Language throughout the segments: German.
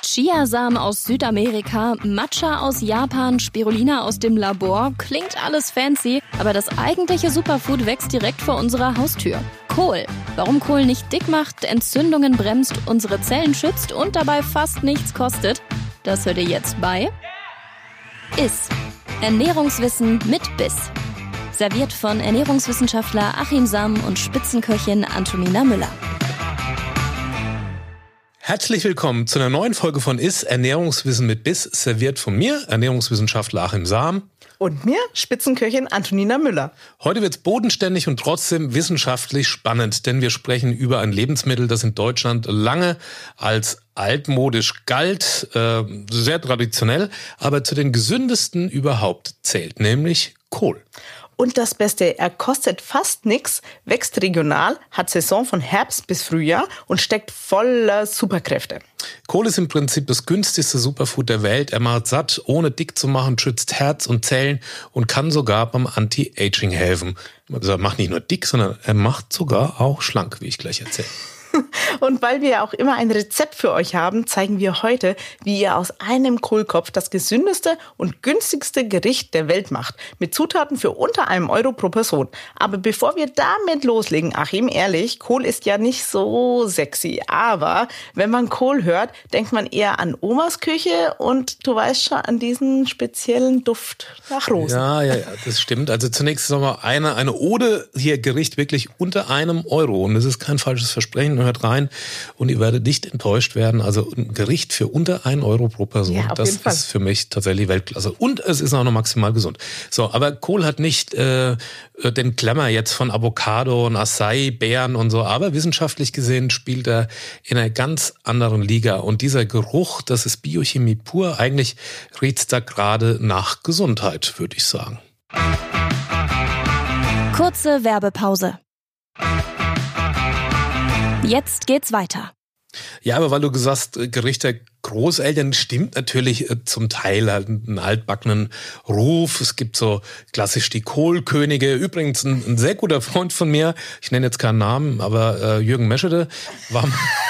Chiasamen aus Südamerika, Matcha aus Japan, Spirulina aus dem Labor. Klingt alles fancy, aber das eigentliche Superfood wächst direkt vor unserer Haustür. Kohl. Warum Kohl nicht dick macht, Entzündungen bremst, unsere Zellen schützt und dabei fast nichts kostet, das hört ihr jetzt bei ISS. Ernährungswissen mit Biss. Serviert von Ernährungswissenschaftler Achim Sam und Spitzenköchin Antonina Müller. Herzlich willkommen zu einer neuen Folge von ISS Ernährungswissen mit Biss, serviert von mir, Ernährungswissenschaftler Achim Sam. Und mir, Spitzenköchin Antonina Müller. Heute wird's bodenständig und trotzdem wissenschaftlich spannend, denn wir sprechen über ein Lebensmittel, das in Deutschland lange als altmodisch galt, sehr traditionell, aber zu den gesündesten überhaupt zählt, nämlich Kohl. Und das Beste, er kostet fast nichts, wächst regional, hat Saison von Herbst bis Frühjahr und steckt voller Superkräfte. Kohl ist im Prinzip das günstigste Superfood der Welt. Er macht satt, ohne dick zu machen, schützt Herz und Zellen und kann sogar beim Anti-Aging helfen. Also er macht nicht nur dick, sondern er macht sogar auch schlank, wie ich gleich erzähle. Und weil wir auch immer ein Rezept für euch haben, zeigen wir heute, wie ihr aus einem Kohlkopf das gesündeste und günstigste Gericht der Welt macht. Mit Zutaten für unter €1 pro Person. Aber bevor wir damit loslegen, Achim, ehrlich, Kohl ist ja nicht so sexy. Aber wenn man Kohl hört, denkt man eher an Omas Küche und du weißt schon, an diesen speziellen Duft nach Rosen. Ja, das stimmt. Also zunächst nochmal eine Ode, hier Gericht wirklich unter €1. Und das ist kein falsches Versprechen. Hört rein und ihr werdet nicht enttäuscht werden. Also ein Gericht für unter €1 pro Person, ja, das ist für mich tatsächlich Weltklasse. Und es ist auch noch maximal gesund. So, aber Kohl hat nicht den Glamour jetzt von Avocado und Acai, Beeren und so. Aber wissenschaftlich gesehen spielt er in einer ganz anderen Liga. Und dieser Geruch, das ist Biochemie pur. Eigentlich riecht's da gerade nach Gesundheit, würde ich sagen. Kurze Werbepause. Jetzt geht's weiter. Ja, aber weil du gesagt hast, Gericht der Großeltern, stimmt natürlich zum Teil halt einen altbackenen Ruf. Es gibt so klassisch die Kohlkönige. Übrigens ein sehr guter Freund von mir, ich nenne jetzt keinen Namen, aber Jürgen Meschede war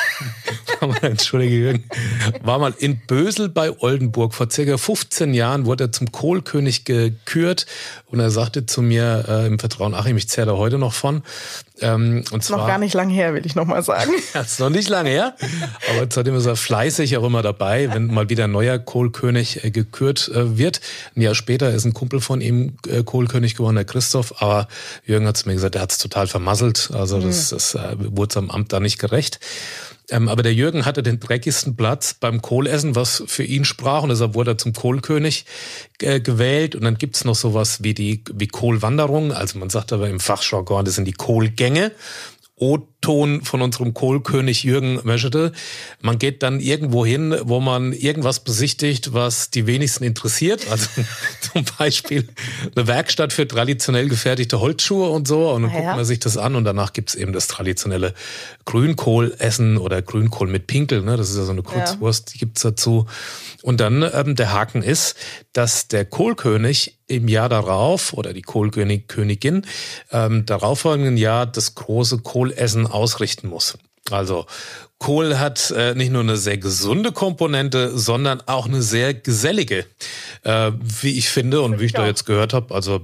mal in Bösel bei Oldenburg. Vor circa 15 Jahren wurde er zum Kohlkönig gekürt und er sagte zu mir im Vertrauen, Achim, ich zehre da heute noch von. Und zwar, noch gar nicht lange her, will ich noch mal sagen. Das ist noch nicht lange her, aber seitdem ist er fleißig auch immer dabei, wenn mal wieder ein neuer Kohlkönig gekürt wird. Ein Jahr später ist ein Kumpel von ihm Kohlkönig geworden, der Christoph, aber Jürgen hat es mir gesagt, der hat es total vermasselt, also das wurde seinem Amt da nicht gerecht. Aber der Jürgen hatte den dreckigsten Platz beim Kohlessen, was für ihn sprach, und deshalb wurde er zum Kohlkönig gewählt. Und dann gibt's noch sowas wie Kohlwanderung, also man sagt aber im Fachjargon, das sind die Kohlgänge. O-Ton von unserem Kohlkönig Jürgen Meschede. Man geht dann irgendwo hin, wo man irgendwas besichtigt, was die wenigsten interessiert. Also zum Beispiel eine Werkstatt für traditionell gefertigte Holzschuhe und so. Und dann guckt man sich das an und danach gibt's eben das traditionelle Grünkohlessen oder Grünkohl mit Pinkel. Ne? Das ist ja so eine Kurzwurst, die gibt's dazu. Und dann der Haken ist, dass der Kohlkönig im Jahr darauf oder die Kohlkönigin darauffolgenden Jahr das große Kohlessen ausrichten muss. Also Kohl hat nicht nur eine sehr gesunde Komponente, sondern auch eine sehr gesellige, wie ich finde und wie ich da jetzt gehört habe. Also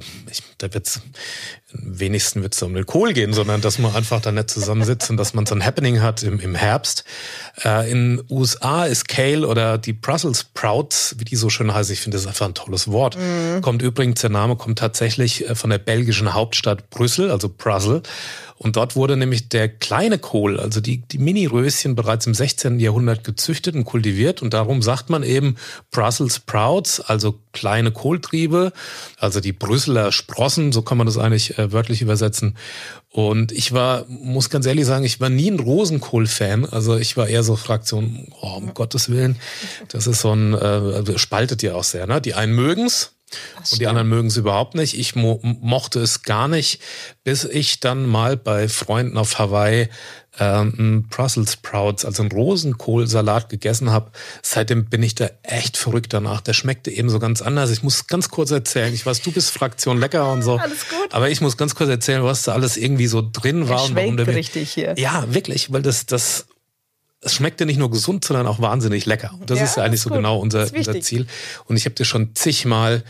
am wenigsten wird's um den Kohl gehen, sondern dass man einfach da nicht zusammensitzt und dass man so ein Happening hat im Herbst. In USA ist Kale oder die Brussels Sprouts, wie die so schön heißen, ich finde das ist einfach ein tolles Wort. Der Name kommt tatsächlich von der belgischen Hauptstadt Brüssel, also Brussels. Und dort wurde nämlich der kleine Kohl, also die Mini-Röschen, bereits im 16. Jahrhundert gezüchtet und kultiviert. Und darum sagt man eben Brussels Sprouts, also kleine Kohltriebe, also die Brüsseler Sprossen, so kann man das eigentlich wörtlich übersetzen. Und muss ganz ehrlich sagen, ich war nie ein Rosenkohl-Fan. Also ich war eher so Fraktion, um Gottes Willen, das ist so spaltet ja auch sehr, ne? Die einen mögen's. Und die anderen mögen es überhaupt nicht. Ich mochte es gar nicht, bis ich dann mal bei Freunden auf Hawaii Brussels Sprouts, also einen Rosenkohlsalat gegessen habe. Seitdem bin ich da echt verrückt danach. Der schmeckte eben so ganz anders. Ich muss ganz kurz erzählen. Ich weiß, du bist Fraktion lecker und so. Alles gut. Aber ich muss ganz kurz erzählen, was da alles irgendwie so drin war. Und warum der richtig hier. Ja, wirklich, weil das es schmeckte nicht nur gesund, sondern auch wahnsinnig lecker. Und das ist ja eigentlich so genau unser Ziel. Und ich habe dir schon zigmal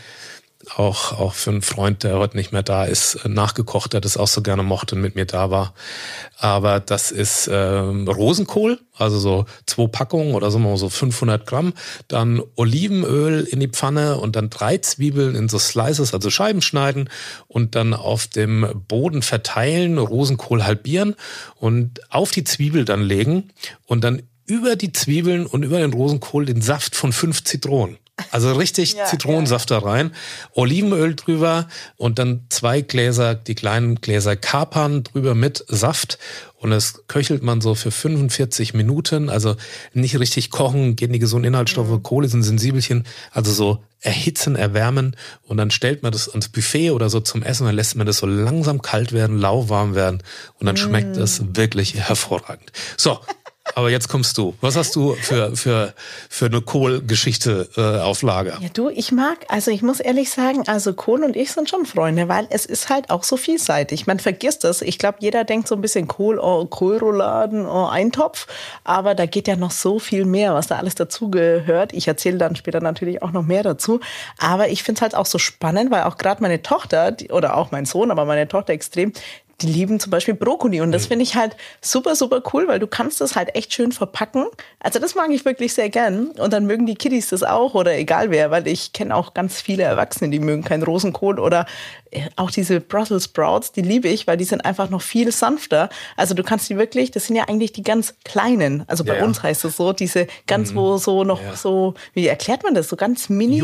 auch für einen Freund, der heute nicht mehr da ist, nachgekocht, der das auch so gerne mochte und mit mir da war. Aber das ist Rosenkohl, also so 2 Packungen oder so 500 Gramm. Dann Olivenöl in die Pfanne und dann 3 Zwiebeln in so Slices, also Scheiben schneiden und dann auf dem Boden verteilen, Rosenkohl halbieren und auf die Zwiebel dann legen und dann über die Zwiebeln und über den Rosenkohl den Saft von 5 Zitronen. Also richtig Zitronensaft da rein, Olivenöl drüber und dann 2 Gläser, die kleinen Gläser Kapern drüber mit Saft und das köchelt man so für 45 Minuten, also nicht richtig kochen, gehen die gesunden Inhaltsstoffe, Kohle sind Sensibelchen, also so erhitzen, erwärmen und dann stellt man das ans Buffet oder so zum Essen und dann lässt man das so langsam kalt werden, lauwarm werden und dann schmeckt es wirklich hervorragend. So. Aber jetzt kommst du. Was hast du für eine Kohlgeschichte auf Lager? Ja, du, ich muss ehrlich sagen, also Kohl und ich sind schon Freunde, weil es ist halt auch so vielseitig. Man vergisst es. Ich glaube, jeder denkt so ein bisschen Kohl, Kohlrouladen, Eintopf. Aber da geht ja noch so viel mehr, was da alles dazugehört. Ich erzähle dann später natürlich auch noch mehr dazu. Aber ich finde es halt auch so spannend, weil auch gerade meine Tochter, oder auch mein Sohn, aber meine Tochter extrem, die lieben zum Beispiel Brokkoli und das finde ich halt super, super cool, weil du kannst das halt echt schön verpacken. Also das mag ich wirklich sehr gern und dann mögen die Kiddies das auch oder egal wer, weil ich kenne auch ganz viele Erwachsene, die mögen keinen Rosenkohl oder auch diese Brussels Sprouts, die liebe ich, weil die sind einfach noch viel sanfter. Also du kannst die wirklich, das sind ja eigentlich die ganz kleinen, also bei uns heißt es so, diese ganz wo so noch so, wie erklärt man das, so ganz mini?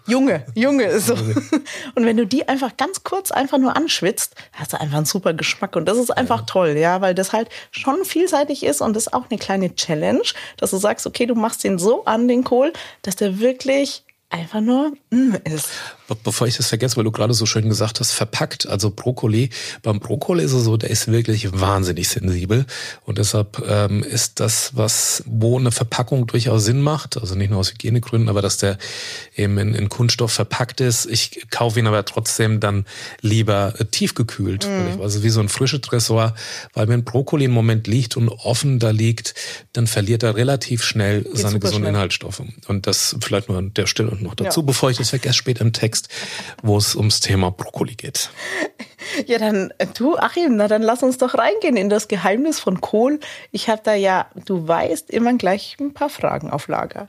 Junge. So. Und wenn du die einfach ganz kurz einfach nur anschwitzt, hast du einfach einen super Geschmack und das ist einfach toll, ja, weil das halt schon vielseitig ist und das ist auch eine kleine Challenge, dass du sagst, okay, du machst den so an, den Kohl, dass der wirklich einfach nur ist. Bevor ich das vergesse, weil du gerade so schön gesagt hast, verpackt, also Brokkoli. Beim Brokkoli ist es so, der ist wirklich wahnsinnig sensibel und deshalb ist das, wo eine Verpackung durchaus Sinn macht, also nicht nur aus Hygienegründen, aber dass der eben in Kunststoff verpackt ist. Ich kaufe ihn aber trotzdem dann lieber tiefgekühlt, also wie so ein frisches Tresor, weil wenn Brokkoli im Moment liegt und offen da liegt, dann verliert er relativ schnell seine gesunden Inhaltsstoffe. Und das vielleicht nur an der Stelle noch dazu, bevor ich das vergesse, später im Text, wo es ums Thema Brokkoli geht. Ja, dann du, Achim, dann lass uns doch reingehen in das Geheimnis von Kohl. Ich habe da ja, du weißt, immer gleich ein paar Fragen auf Lager.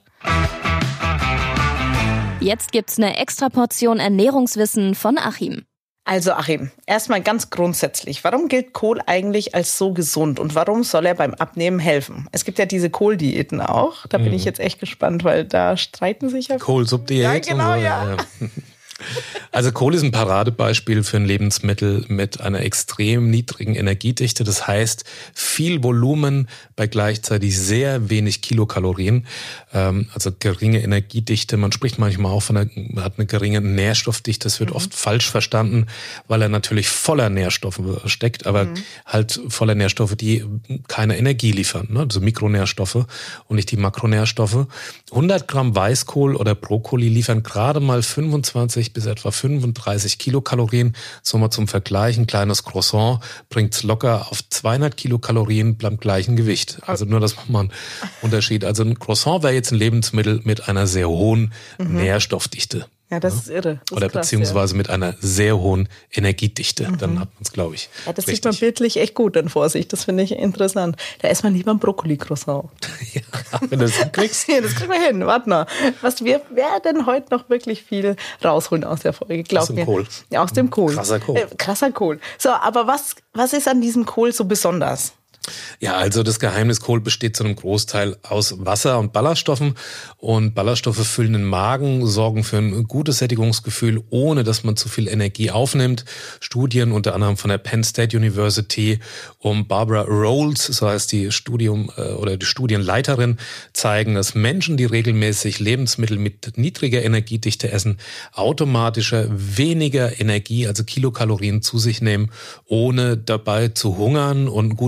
Jetzt gibt's eine extra Portion Ernährungswissen von Achim. Also Achim, erstmal ganz grundsätzlich, warum gilt Kohl eigentlich als so gesund und warum soll er beim Abnehmen helfen? Es gibt ja diese Kohldiäten auch, da bin ich jetzt echt gespannt, weil da streiten sich ja... Kohlsuppe-Diät. Ja, genau, und so. Ja. Also Kohl ist ein Paradebeispiel für ein Lebensmittel mit einer extrem niedrigen Energiedichte. Das heißt, viel Volumen bei gleichzeitig sehr wenig Kilokalorien. Also geringe Energiedichte. Man spricht manchmal auch hat eine geringe Nährstoffdichte. Das wird oft falsch verstanden, weil er natürlich voller Nährstoffe steckt, aber halt voller Nährstoffe, die keine Energie liefern. Ne? Also Mikronährstoffe und nicht die Makronährstoffe. 100 Gramm Weißkohl oder Brokkoli liefern gerade mal 25 bis etwa 35 Kilokalorien. So mal zum Vergleich, ein kleines Croissant bringt's locker auf 200 Kilokalorien beim gleichen Gewicht. Also nur das macht mal einen Unterschied. Also ein Croissant wäre jetzt ein Lebensmittel mit einer sehr hohen Nährstoffdichte. Ja, das ist irre. Das oder ist krass, beziehungsweise mit einer sehr hohen Energiedichte. Dann hat man es, glaube ich, ja, das richtig. sieht man bildlich echt gut dann vor sich. Das finde ich interessant. Da isst man lieber ein Brokkoli-Croissant. Ja, wenn du das hinkriegst. Ja, das kriegen wir hin. Warte mal. Wir werden heute noch wirklich viel rausholen aus der Folge. Glaub mir. Kohl. Ja, aus dem Kohl. Krasser Kohl. Krasser Kohl. So, aber was ist an diesem Kohl so besonders? Ja, also das Geheimnis Kohl besteht zu einem Großteil aus Wasser und Ballaststoffen. Und Ballaststoffe füllen den Magen, sorgen für ein gutes Sättigungsgefühl, ohne dass man zu viel Energie aufnimmt. Studien unter anderem von der Penn State University um Barbara Rolls, so heißt die Studienleiterin, zeigen, dass Menschen, die regelmäßig Lebensmittel mit niedriger Energiedichte essen, automatischer weniger Energie, also Kilokalorien zu sich nehmen, ohne dabei zu hungern und ein gutes Sättigungsgefühl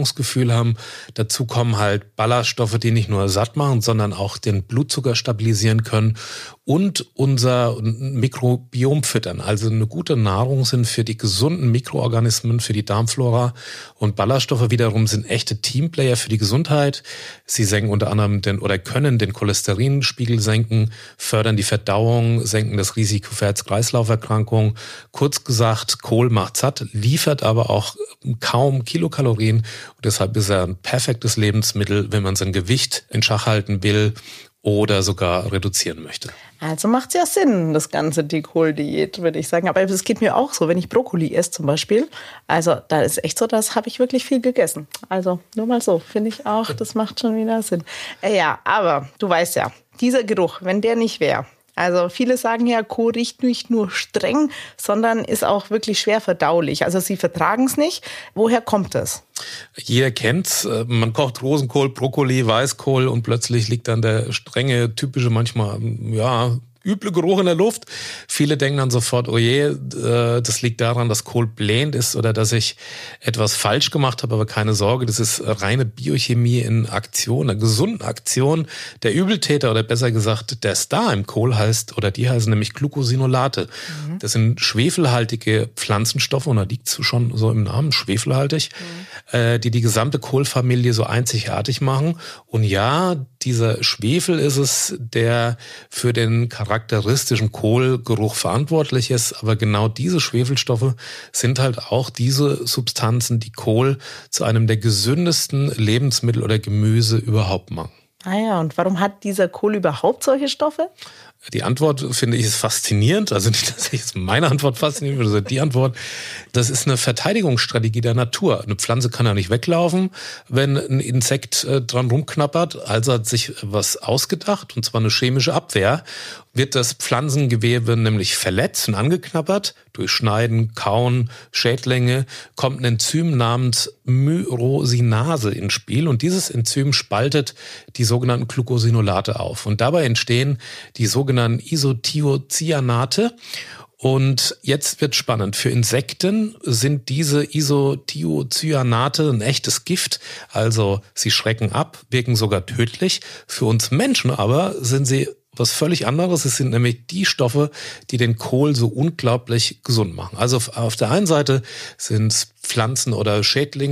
Sättigungsgefühl haben. Dazu kommen halt Ballaststoffe, die nicht nur satt machen, sondern auch den Blutzucker stabilisieren können und unser Mikrobiom füttern. Also eine gute Nahrung sind für die gesunden Mikroorganismen, für die Darmflora, und Ballaststoffe wiederum sind echte Teamplayer für die Gesundheit. Sie senken unter anderem können den Cholesterinspiegel senken, fördern die Verdauung, senken das Risiko für Herz-Kreislauf-Erkrankungen. Kurz gesagt, Kohl macht satt, liefert aber auch kaum Kilokalorien. Und deshalb ist er ein perfektes Lebensmittel, wenn man sein Gewicht in Schach halten will oder sogar reduzieren möchte. Also macht es ja Sinn, das ganze die Kohldiät, würde ich sagen. Aber es geht mir auch so, wenn ich Brokkoli esse zum Beispiel. Also da ist echt so, das habe ich wirklich viel gegessen. Also nur mal so, finde ich auch, das macht schon wieder Sinn. Ja, aber du weißt ja, dieser Geruch, wenn der nicht wäre. Also viele sagen ja, Kohl riecht nicht nur streng, sondern ist auch wirklich schwer verdaulich. Also sie vertragen es nicht. Woher kommt das? Jeder kennt's. Man kocht Rosenkohl, Brokkoli, Weißkohl und plötzlich liegt dann der strenge, typische, manchmal, üble Geruch in der Luft. Viele denken dann sofort, oh je, das liegt daran, dass Kohl blähend ist oder dass ich etwas falsch gemacht habe, aber keine Sorge, das ist reine Biochemie in Aktion, eine gesunde Aktion. Der Übeltäter oder besser gesagt der Star im Kohl die heißen nämlich Glucosinolate. Das sind schwefelhaltige Pflanzenstoffe, und da liegt es schon so im Namen, schwefelhaltig, die gesamte Kohlfamilie so einzigartig machen. Und ja, dieser Schwefel ist es, der für den charakteristischen Kohlgeruch verantwortlich ist. Aber genau diese Schwefelstoffe sind halt auch diese Substanzen, die Kohl zu einem der gesündesten Lebensmittel oder Gemüse überhaupt machen. Ah ja, und warum hat dieser Kohl überhaupt solche Stoffe? Die Antwort, finde ich, ist faszinierend. Also nicht, dass ich jetzt meine Antwort fasziniert finde, sondern die Antwort. Das ist eine Verteidigungsstrategie der Natur. Eine Pflanze kann ja nicht weglaufen, wenn ein Insekt dran rumknappert. Also hat sich was ausgedacht, und zwar eine chemische Abwehr. Wird das Pflanzengewebe nämlich verletzt und angeknabbert, durch Schneiden, Kauen, Schädlinge, kommt ein Enzym namens Myrosinase ins Spiel, und dieses Enzym spaltet die sogenannten Glucosinolate auf. Und dabei entstehen die sogenannten Isothiocyanate. Und jetzt wird spannend. Für Insekten sind diese Isothiocyanate ein echtes Gift. Also sie schrecken ab, wirken sogar tödlich. Für uns Menschen aber sind sie was völlig anderes. Es sind nämlich die Stoffe, die den Kohl so unglaublich gesund machen. Also auf der einen Seite sind es Pflanzen- oder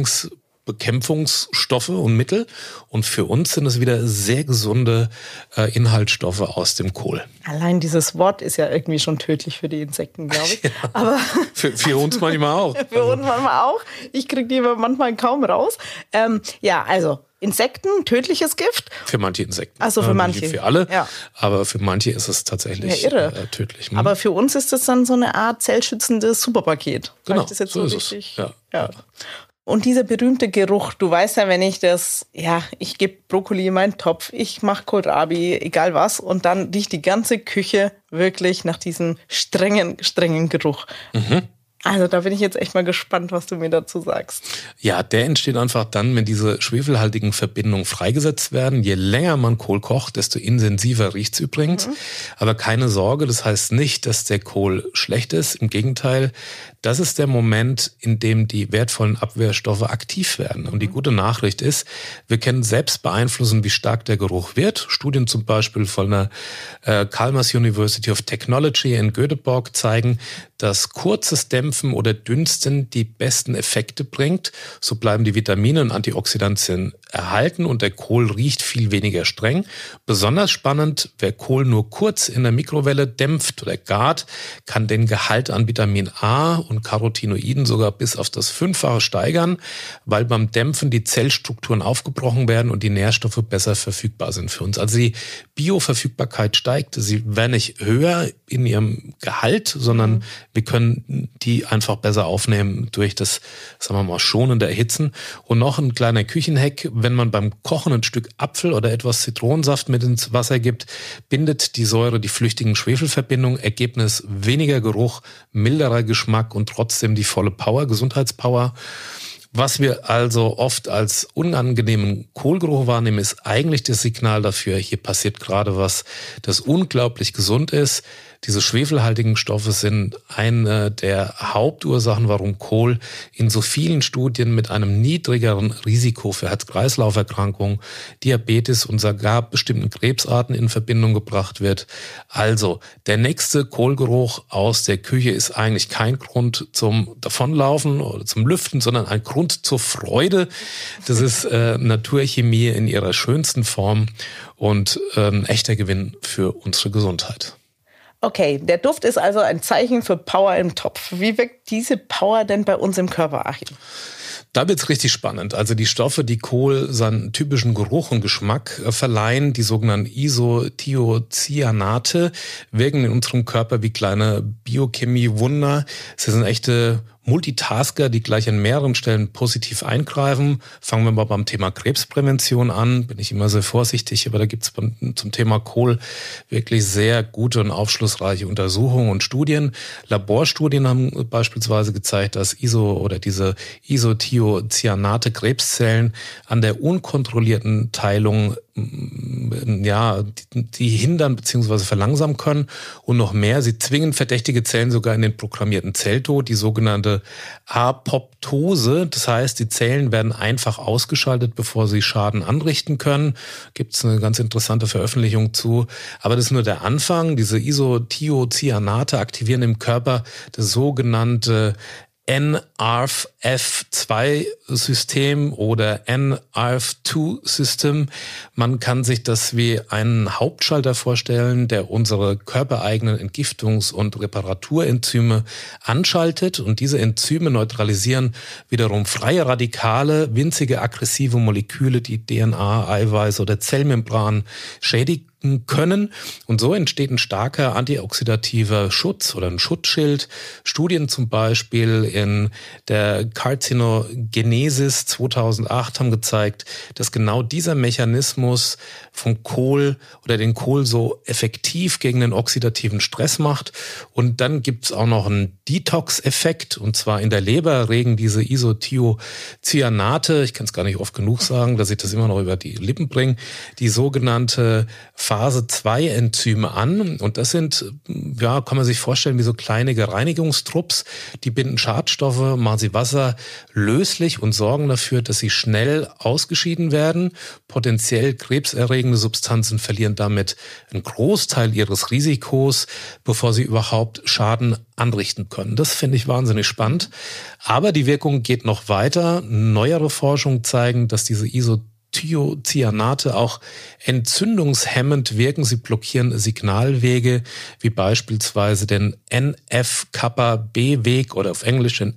Schädlingsbekämpfungsstoffe und Mittel, und für uns sind es wieder sehr gesunde Inhaltsstoffe aus dem Kohl. Allein dieses Wort ist ja irgendwie schon tödlich für die Insekten, glaube ich. Ja. Aber für uns manchmal auch. Für uns manchmal auch. Ich kriege die manchmal kaum raus. Also Insekten, tödliches Gift. Für manche Insekten. Also für manche. Nicht für alle, ja. Aber für manche ist es tatsächlich tödlich. Aber für uns ist das dann so eine Art zellschützendes Superpaket. Genau, das jetzt so ist richtig? es. Ja. Und dieser berühmte Geruch, du weißt ja, wenn ich ich gebe Brokkoli in meinen Topf, ich mache Kohlrabi, egal was, und dann riecht die ganze Küche wirklich nach diesem strengen Geruch. Mhm. Also da bin ich jetzt echt mal gespannt, was du mir dazu sagst. Ja, der entsteht einfach dann, wenn diese schwefelhaltigen Verbindungen freigesetzt werden. Je länger man Kohl kocht, desto intensiver riecht's übrigens. Mhm. Aber keine Sorge, das heißt nicht, dass der Kohl schlecht ist. Im Gegenteil, das ist der Moment, in dem die wertvollen Abwehrstoffe aktiv werden. Und die gute Nachricht ist, wir können selbst beeinflussen, wie stark der Geruch wird. Studien zum Beispiel von der Chalmers University of Technology in Göteborg zeigen, dass kurzes Dämpfen oder Dünsten die besten Effekte bringt. So bleiben die Vitamine und Antioxidantien erhalten und der Kohl riecht viel weniger streng. Besonders spannend, wer Kohl nur kurz in der Mikrowelle dämpft oder gart, kann den Gehalt an Vitamin A und Carotinoiden sogar bis auf das 5-fache steigern, weil beim Dämpfen die Zellstrukturen aufgebrochen werden und die Nährstoffe besser verfügbar sind für uns. Also die Bioverfügbarkeit steigt. Sie werden nicht höher in ihrem Gehalt, sondern wir können die einfach besser aufnehmen durch das, sagen wir mal, schonende Erhitzen. Und noch ein kleiner Küchenhack: Wenn man beim Kochen ein Stück Apfel oder etwas Zitronensaft mit ins Wasser gibt, bindet die Säure die flüchtigen Schwefelverbindungen. Ergebnis: weniger Geruch, milderer Geschmack und trotzdem die volle Power, Gesundheitspower. Was wir also oft als unangenehmen Kohlgeruch wahrnehmen, ist eigentlich das Signal dafür, hier passiert gerade was, das unglaublich gesund ist. Diese schwefelhaltigen Stoffe sind eine der Hauptursachen, warum Kohl in so vielen Studien mit einem niedrigeren Risiko für Herz-Kreislauf-Erkrankungen, Diabetes und sogar bestimmten Krebsarten in Verbindung gebracht wird. Also, der nächste Kohlgeruch aus der Küche ist eigentlich kein Grund zum Davonlaufen oder zum Lüften, sondern ein Grund zur Freude. Das ist Naturchemie in ihrer schönsten Form und echter Gewinn für unsere Gesundheit. Okay, der Duft ist also ein Zeichen für Power im Topf. Wie wirkt diese Power denn bei uns im Körper, Achim? Da wird's richtig spannend. Also die Stoffe, die Kohl seinen typischen Geruch und Geschmack verleihen, die sogenannten Isothiocyanate, wirken in unserem Körper wie kleine Biochemie-Wunder. Sie sind echte Multitasker, die gleich an mehreren Stellen positiv eingreifen. Fangen wir mal beim Thema Krebsprävention an. Bin ich immer sehr vorsichtig, aber da gibt's zum Thema Kohl wirklich sehr gute und aufschlussreiche Untersuchungen und Studien. Laborstudien haben beispielsweise gezeigt, dass diese Isothiocyanate Krebszellen an der unkontrollierten Teilung die hindern bzw. verlangsamen können und noch mehr, sie zwingen verdächtige Zellen sogar in den programmierten Zelltod, die sogenannte Apoptose. Das heißt, die Zellen werden einfach ausgeschaltet, bevor sie Schaden anrichten können. Gibt es eine ganz interessante Veröffentlichung zu. Aber das ist nur der Anfang. Diese Isothiocyanate aktivieren im Körper das sogenannte NRF2-System oder NRF2-System. Man kann sich das wie einen Hauptschalter vorstellen, der unsere körpereigenen Entgiftungs- und Reparaturenzyme anschaltet. Und diese Enzyme neutralisieren wiederum freie Radikale, winzige aggressive Moleküle, die DNA, Eiweiß oder Zellmembran schädigen können. Und so entsteht ein starker antioxidativer Schutz oder ein Schutzschild. Studien zum Beispiel in der Carcinogenesis 2008 haben gezeigt, dass genau dieser Mechanismus von Kohl oder den Kohl so effektiv gegen den oxidativen Stress macht. Und dann gibt es auch noch einen Detox-Effekt. Und zwar in der Leber regen diese Isothiocyanate, ich kann es gar nicht oft genug sagen, dass ich das immer noch über die Lippen bringe, die sogenannte Phase-2-Enzyme an. Und das sind, kann man sich vorstellen, wie so kleine Reinigungstrupps. Die binden Schadstoffe, machen sie wasserlöslich und sorgen dafür, dass sie schnell ausgeschieden werden. Potenziell krebserregende Substanzen verlieren damit einen Großteil ihres Risikos, bevor sie überhaupt Schaden anrichten können. Das finde ich wahnsinnig spannend. Aber die Wirkung geht noch weiter. Neuere Forschungen zeigen, dass diese Isothiocyanate auch entzündungshemmend wirken. Sie blockieren Signalwege, wie beispielsweise den NF-kappa-B-Weg oder auf Englisch den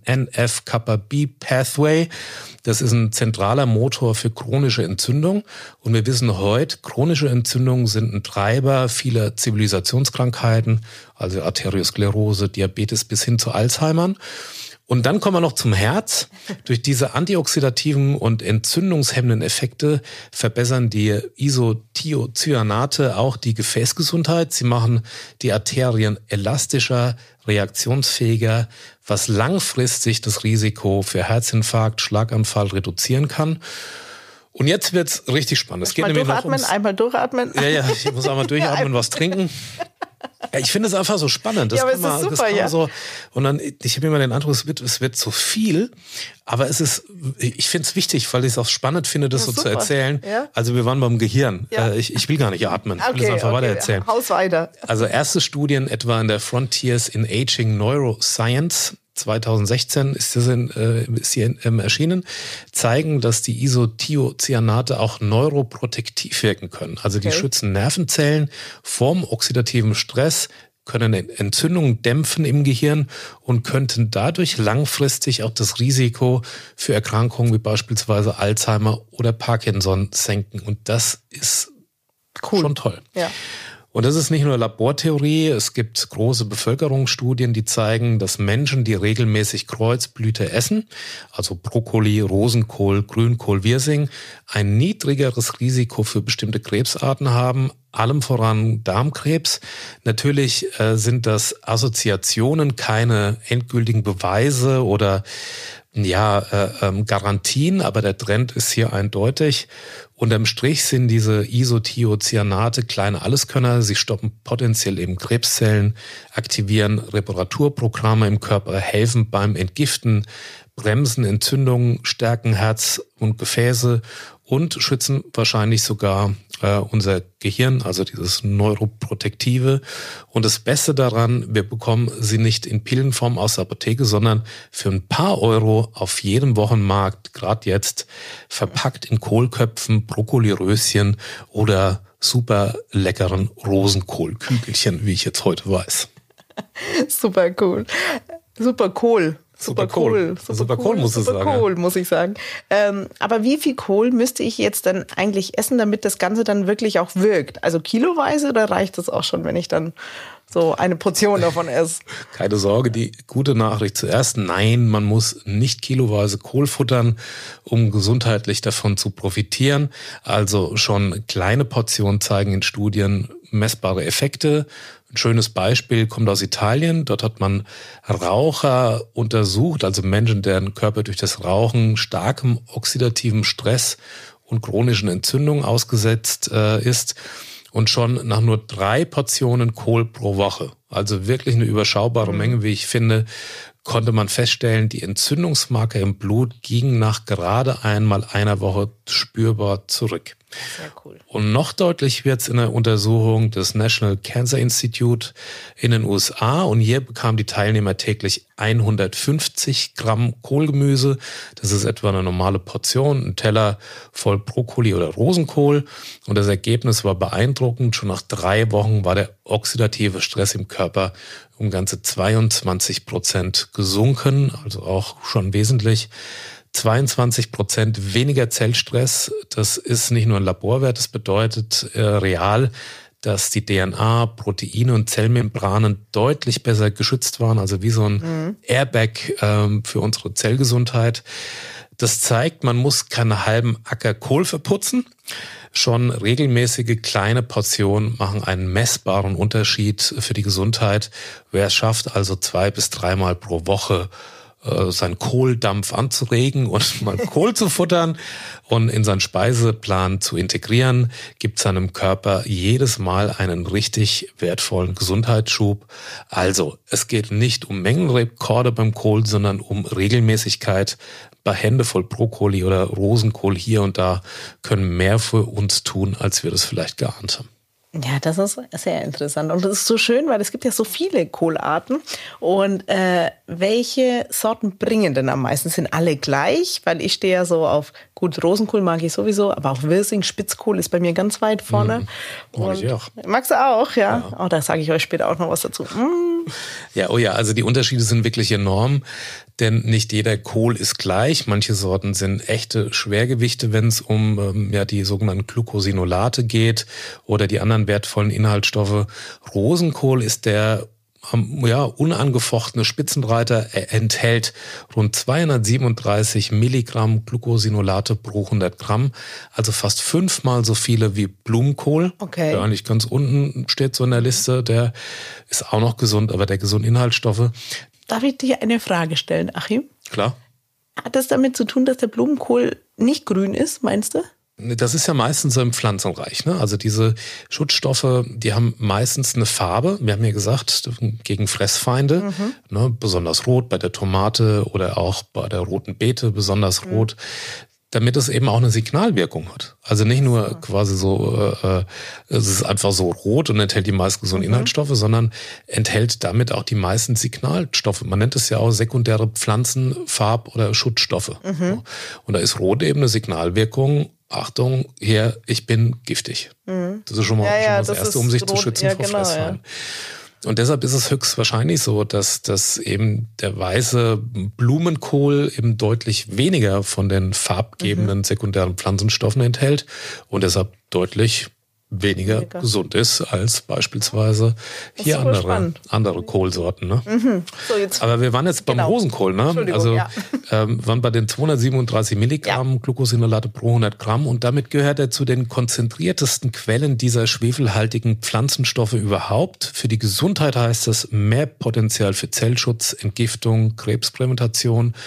NF-kappa-B-Pathway. Das ist ein zentraler Motor für chronische Entzündung. Und wir wissen heute, chronische Entzündungen sind ein Treiber vieler Zivilisationskrankheiten, also Arteriosklerose, Diabetes bis hin zu Alzheimer. Und dann kommen wir noch zum Herz. Durch diese antioxidativen und entzündungshemmenden Effekte verbessern die Isothiocyanate auch die Gefäßgesundheit. Sie machen die Arterien elastischer, reaktionsfähiger, was langfristig das Risiko für Herzinfarkt, Schlaganfall reduzieren kann. Und jetzt wird's richtig spannend. Es geht nämlich noch einmal durchatmen. Ja, ich muss einmal durchatmen, was trinken. Ja, ich finde es einfach so spannend. Das ja, aber es ist super, ja. So, und dann, ich habe immer den Eindruck, es wird zu viel, aber ich finde es wichtig, weil ich es auch spannend finde, das so super zu erzählen. Ja? Also wir waren beim Gehirn. Ja. Ich will gar nicht atmen. Ich will es einfach weiter erzählen. Haus weiter. Also erste Studien etwa in der Frontiers in Aging Neuroscience 2016 ist hier erschienen, zeigen, dass die Isothiocyanate auch neuroprotektiv wirken können. Also die schützen Nervenzellen vorm oxidativen Stress, können Entzündungen dämpfen im Gehirn und könnten dadurch langfristig auch das Risiko für Erkrankungen wie beispielsweise Alzheimer oder Parkinson senken. Und das ist schon toll. Ja. Und das ist nicht nur Labortheorie, es gibt große Bevölkerungsstudien, die zeigen, dass Menschen, die regelmäßig Kreuzblüte essen, also Brokkoli, Rosenkohl, Grünkohl, Wirsing, ein niedrigeres Risiko für bestimmte Krebsarten haben, allem voran Darmkrebs. Natürlich sind das Assoziationen, keine endgültigen Beweise oder Garantien, aber der Trend ist hier eindeutig. Unterm Strich sind diese Isothiocyanate kleine Alleskönner. Sie stoppen potenziell eben Krebszellen, aktivieren Reparaturprogramme im Körper, helfen beim Entgiften, bremsen Entzündungen, stärken Herz und Gefäße und schützen wahrscheinlich sogar unser Gehirn, also dieses Neuroprotektive. Und das Beste daran, wir bekommen sie nicht in Pillenform aus der Apotheke, sondern für ein paar Euro auf jedem Wochenmarkt, gerade jetzt, verpackt in Kohlköpfen, Brokkoliröschen oder super leckeren Rosenkohlkügelchen, wie ich jetzt heute weiß. Super cool. Super Kohl. Super Kohl, muss ich sagen. Aber wie viel Kohl müsste ich jetzt dann eigentlich essen, damit das Ganze dann wirklich auch wirkt? Also kiloweise oder reicht das auch schon, wenn ich dann so eine Portion davon esse? Keine Sorge, die gute Nachricht zuerst. Nein, man muss nicht kiloweise Kohl futtern, um gesundheitlich davon zu profitieren. Also schon kleine Portionen zeigen in Studien messbare Effekte. Ein schönes Beispiel kommt aus Italien. Dort hat man Raucher untersucht, also Menschen, deren Körper durch das Rauchen starkem oxidativen Stress und chronischen Entzündungen ausgesetzt ist. Und schon nach nur 3 Portionen Kohl pro Woche, also wirklich eine überschaubare Menge, wie ich finde, konnte man feststellen, die Entzündungsmarker im Blut gingen nach gerade einmal einer Woche spürbar zurück. Sehr cool. Und noch deutlich wird es in der Untersuchung des National Cancer Institute in den USA. Und hier bekamen die Teilnehmer täglich 150 Gramm Kohlgemüse. Das ist etwa eine normale Portion, ein Teller voll Brokkoli oder Rosenkohl. Und das Ergebnis war beeindruckend. Schon nach 3 Wochen war der oxidative Stress im Körper um ganze 22% gesunken, also auch schon wesentlich. 22% weniger Zellstress, das ist nicht nur ein Laborwert, das bedeutet real, dass die DNA, Proteine und Zellmembranen deutlich besser geschützt waren, also wie so ein Airbag für unsere Zellgesundheit. Das zeigt, man muss keinen halben Acker Kohl verputzen. Schon regelmäßige kleine Portionen machen einen messbaren Unterschied für die Gesundheit. Wer es schafft, also 2 bis 3 Mal pro Woche seinen Kohldampf anzuregen und mal Kohl zu futtern und in seinen Speiseplan zu integrieren, gibt seinem Körper jedes Mal einen richtig wertvollen Gesundheitsschub. Also, es geht nicht um Mengenrekorde beim Kohl, sondern um Regelmäßigkeit. Bei Hände voll Brokkoli oder Rosenkohl hier und da können mehr für uns tun, als wir das vielleicht geahnt haben. Ja, das ist sehr interessant. Und das ist so schön, weil es gibt ja so viele Kohlarten. Und welche Sorten bringen denn am meisten? Sind alle gleich? Weil ich stehe ja so auf, gut, Rosenkohl mag ich sowieso, aber auch Wirsing, Spitzkohl ist bei mir ganz weit vorne. Mag ich auch. Magst du auch, ja? Oh, da sage ich euch später auch noch was dazu. Ja, oh ja, also die Unterschiede sind wirklich enorm, denn nicht jeder Kohl ist gleich. Manche Sorten sind echte Schwergewichte, wenn es um die sogenannten Glucosinolate geht oder die anderen wertvollen Inhaltsstoffe. Rosenkohl ist der unangefochtene Spitzenreiter. Er enthält rund 237 Milligramm Glucosinolate pro 100 Gramm, also fast 5-mal so viele wie Blumenkohl. Okay. Der eigentlich ganz unten steht so in der Liste. Der ist auch noch gesund, aber der gesunde Inhaltsstoffe. Darf ich dir eine Frage stellen, Achim? Klar. Hat das damit zu tun, dass der Blumenkohl nicht grün ist, meinst du? Das ist ja meistens so im Pflanzenreich, ne? Also diese Schutzstoffe, die haben meistens eine Farbe. Wir haben ja gesagt, gegen Fressfeinde, ne? Besonders rot bei der Tomate oder auch bei der roten Beete besonders rot, damit es eben auch eine Signalwirkung hat. Also nicht nur quasi so, es ist einfach so rot und enthält die meisten gesunden Inhaltsstoffe, sondern enthält damit auch die meisten Signalstoffe. Man nennt es ja auch sekundäre Pflanzenfarb- oder Schutzstoffe. Und da ist rot eben eine Signalwirkung. Achtung, hier, ich bin giftig. Das ist schon mal, das Erste, um sich zu schützen vor Fressfeinden. Und deshalb ist es höchstwahrscheinlich so, dass eben der weiße Blumenkohl eben deutlich weniger von den farbgebenden sekundären Pflanzenstoffen enthält und deshalb deutlich weniger gesund ist als beispielsweise hier andere Kohlsorten. Ne? So, jetzt, aber wir waren jetzt beim Rosenkohl. Ne? Also waren bei den 237 Milligramm Glucosinolate pro 100 Gramm und damit gehört er zu den konzentriertesten Quellen dieser schwefelhaltigen Pflanzenstoffe überhaupt. Für die Gesundheit heißt das mehr Potenzial für Zellschutz, Entgiftung, Krebsprävention.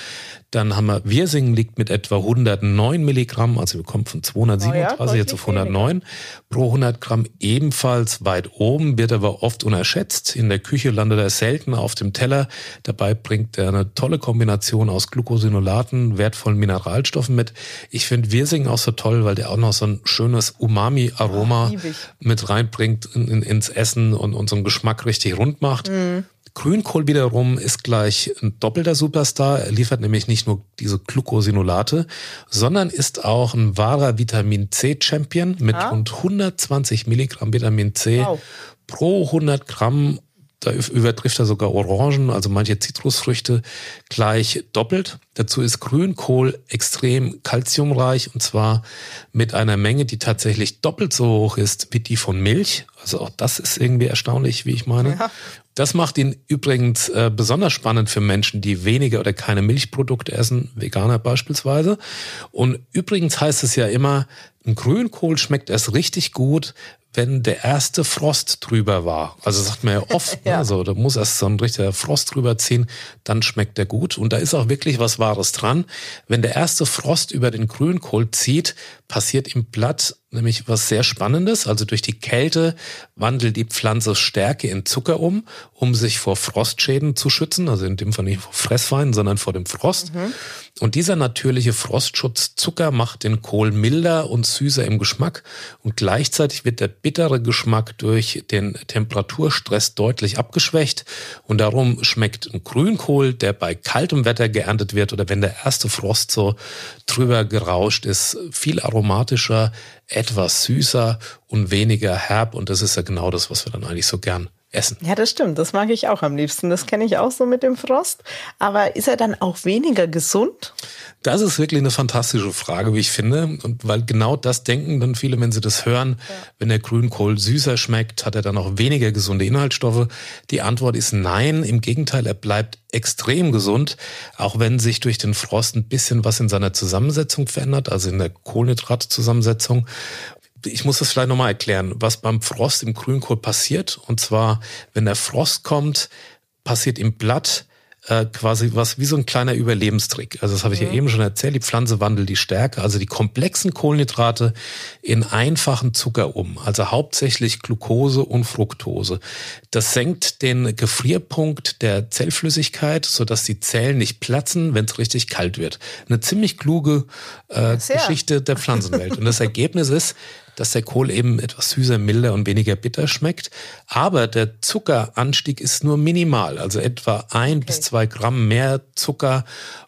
Dann haben wir Wirsing liegt mit etwa 109 Milligramm, also wir kommen von 237 jetzt auf 109 pro 100 Gramm, ebenfalls weit oben, wird aber oft unterschätzt. In der Küche landet er selten auf dem Teller. Dabei bringt er eine tolle Kombination aus Glucosinolaten, wertvollen Mineralstoffen mit. Ich finde Wirsing auch so toll, weil der auch noch so ein schönes Umami-Aroma mit reinbringt ins Essen und so einen Geschmack richtig rund macht. Grünkohl wiederum ist gleich ein doppelter Superstar. Er liefert nämlich nicht nur diese Glucosinolate, sondern ist auch ein wahrer Vitamin-C-Champion mit rund 120 Milligramm Vitamin C pro 100 Gramm. Da übertrifft er sogar Orangen, also manche Zitrusfrüchte, gleich doppelt. Dazu ist Grünkohl extrem kalziumreich und zwar mit einer Menge, die tatsächlich doppelt so hoch ist wie die von Milch. Also auch das ist irgendwie erstaunlich, wie ich meine. Ja. Das macht ihn übrigens besonders spannend für Menschen, die weniger oder keine Milchprodukte essen, Veganer beispielsweise. Und übrigens heißt es ja immer, ein Grünkohl schmeckt erst richtig gut, wenn der erste Frost drüber war. Also sagt man ja oft, ja. Also da muss erst so ein richtiger Frost drüber ziehen, dann schmeckt der gut. Und da ist auch wirklich was Wahres dran. Wenn der erste Frost über den Grünkohl zieht, passiert im Blatt nämlich was sehr Spannendes. Also durch die Kälte wandelt die Pflanze Stärke in Zucker um sich vor Frostschäden zu schützen. Also in dem Fall nicht vor Fressfeinden, sondern vor dem Frost. Und dieser natürliche Frostschutz Zucker macht den Kohl milder und süßer im Geschmack. Und gleichzeitig wird der bittere Geschmack durch den Temperaturstress deutlich abgeschwächt. Und darum schmeckt ein Grünkohl, der bei kaltem Wetter geerntet wird oder wenn der erste Frost so drüber gerauscht ist, viel aromatischer, etwas süßer und weniger herb. Und das ist ja genau das, was wir dann eigentlich so gern essen. Ja, das stimmt. Das mag ich auch am liebsten. Das kenne ich auch so mit dem Frost. Aber ist er dann auch weniger gesund? Das ist wirklich eine fantastische Frage, wie ich finde. Und weil genau das denken dann viele, wenn sie das hören. Ja. Wenn der Grünkohl süßer schmeckt, hat er dann auch weniger gesunde Inhaltsstoffe. Die Antwort ist nein. Im Gegenteil, er bleibt extrem gesund, auch wenn sich durch den Frost ein bisschen was in seiner Zusammensetzung verändert, also in der Kohlenhydratzusammensetzung. Ich muss das vielleicht nochmal erklären, was beim Frost im Grünkohl passiert. Und zwar, wenn der Frost kommt, passiert im Blatt quasi was wie so ein kleiner Überlebenstrick. Also das habe ich ja eben schon erzählt. Die Pflanze wandelt die Stärke, also die komplexen Kohlenhydrate in einfachen Zucker um. Also hauptsächlich Glucose und Fructose. Das senkt den Gefrierpunkt der Zellflüssigkeit, sodass die Zellen nicht platzen, wenn es richtig kalt wird. Eine ziemlich kluge Geschichte der Pflanzenwelt. Und das Ergebnis ist, dass der Kohl eben etwas süßer, milder und weniger bitter schmeckt. Aber der Zuckeranstieg ist nur minimal, also etwa 1 bis 2 Gramm mehr Zucker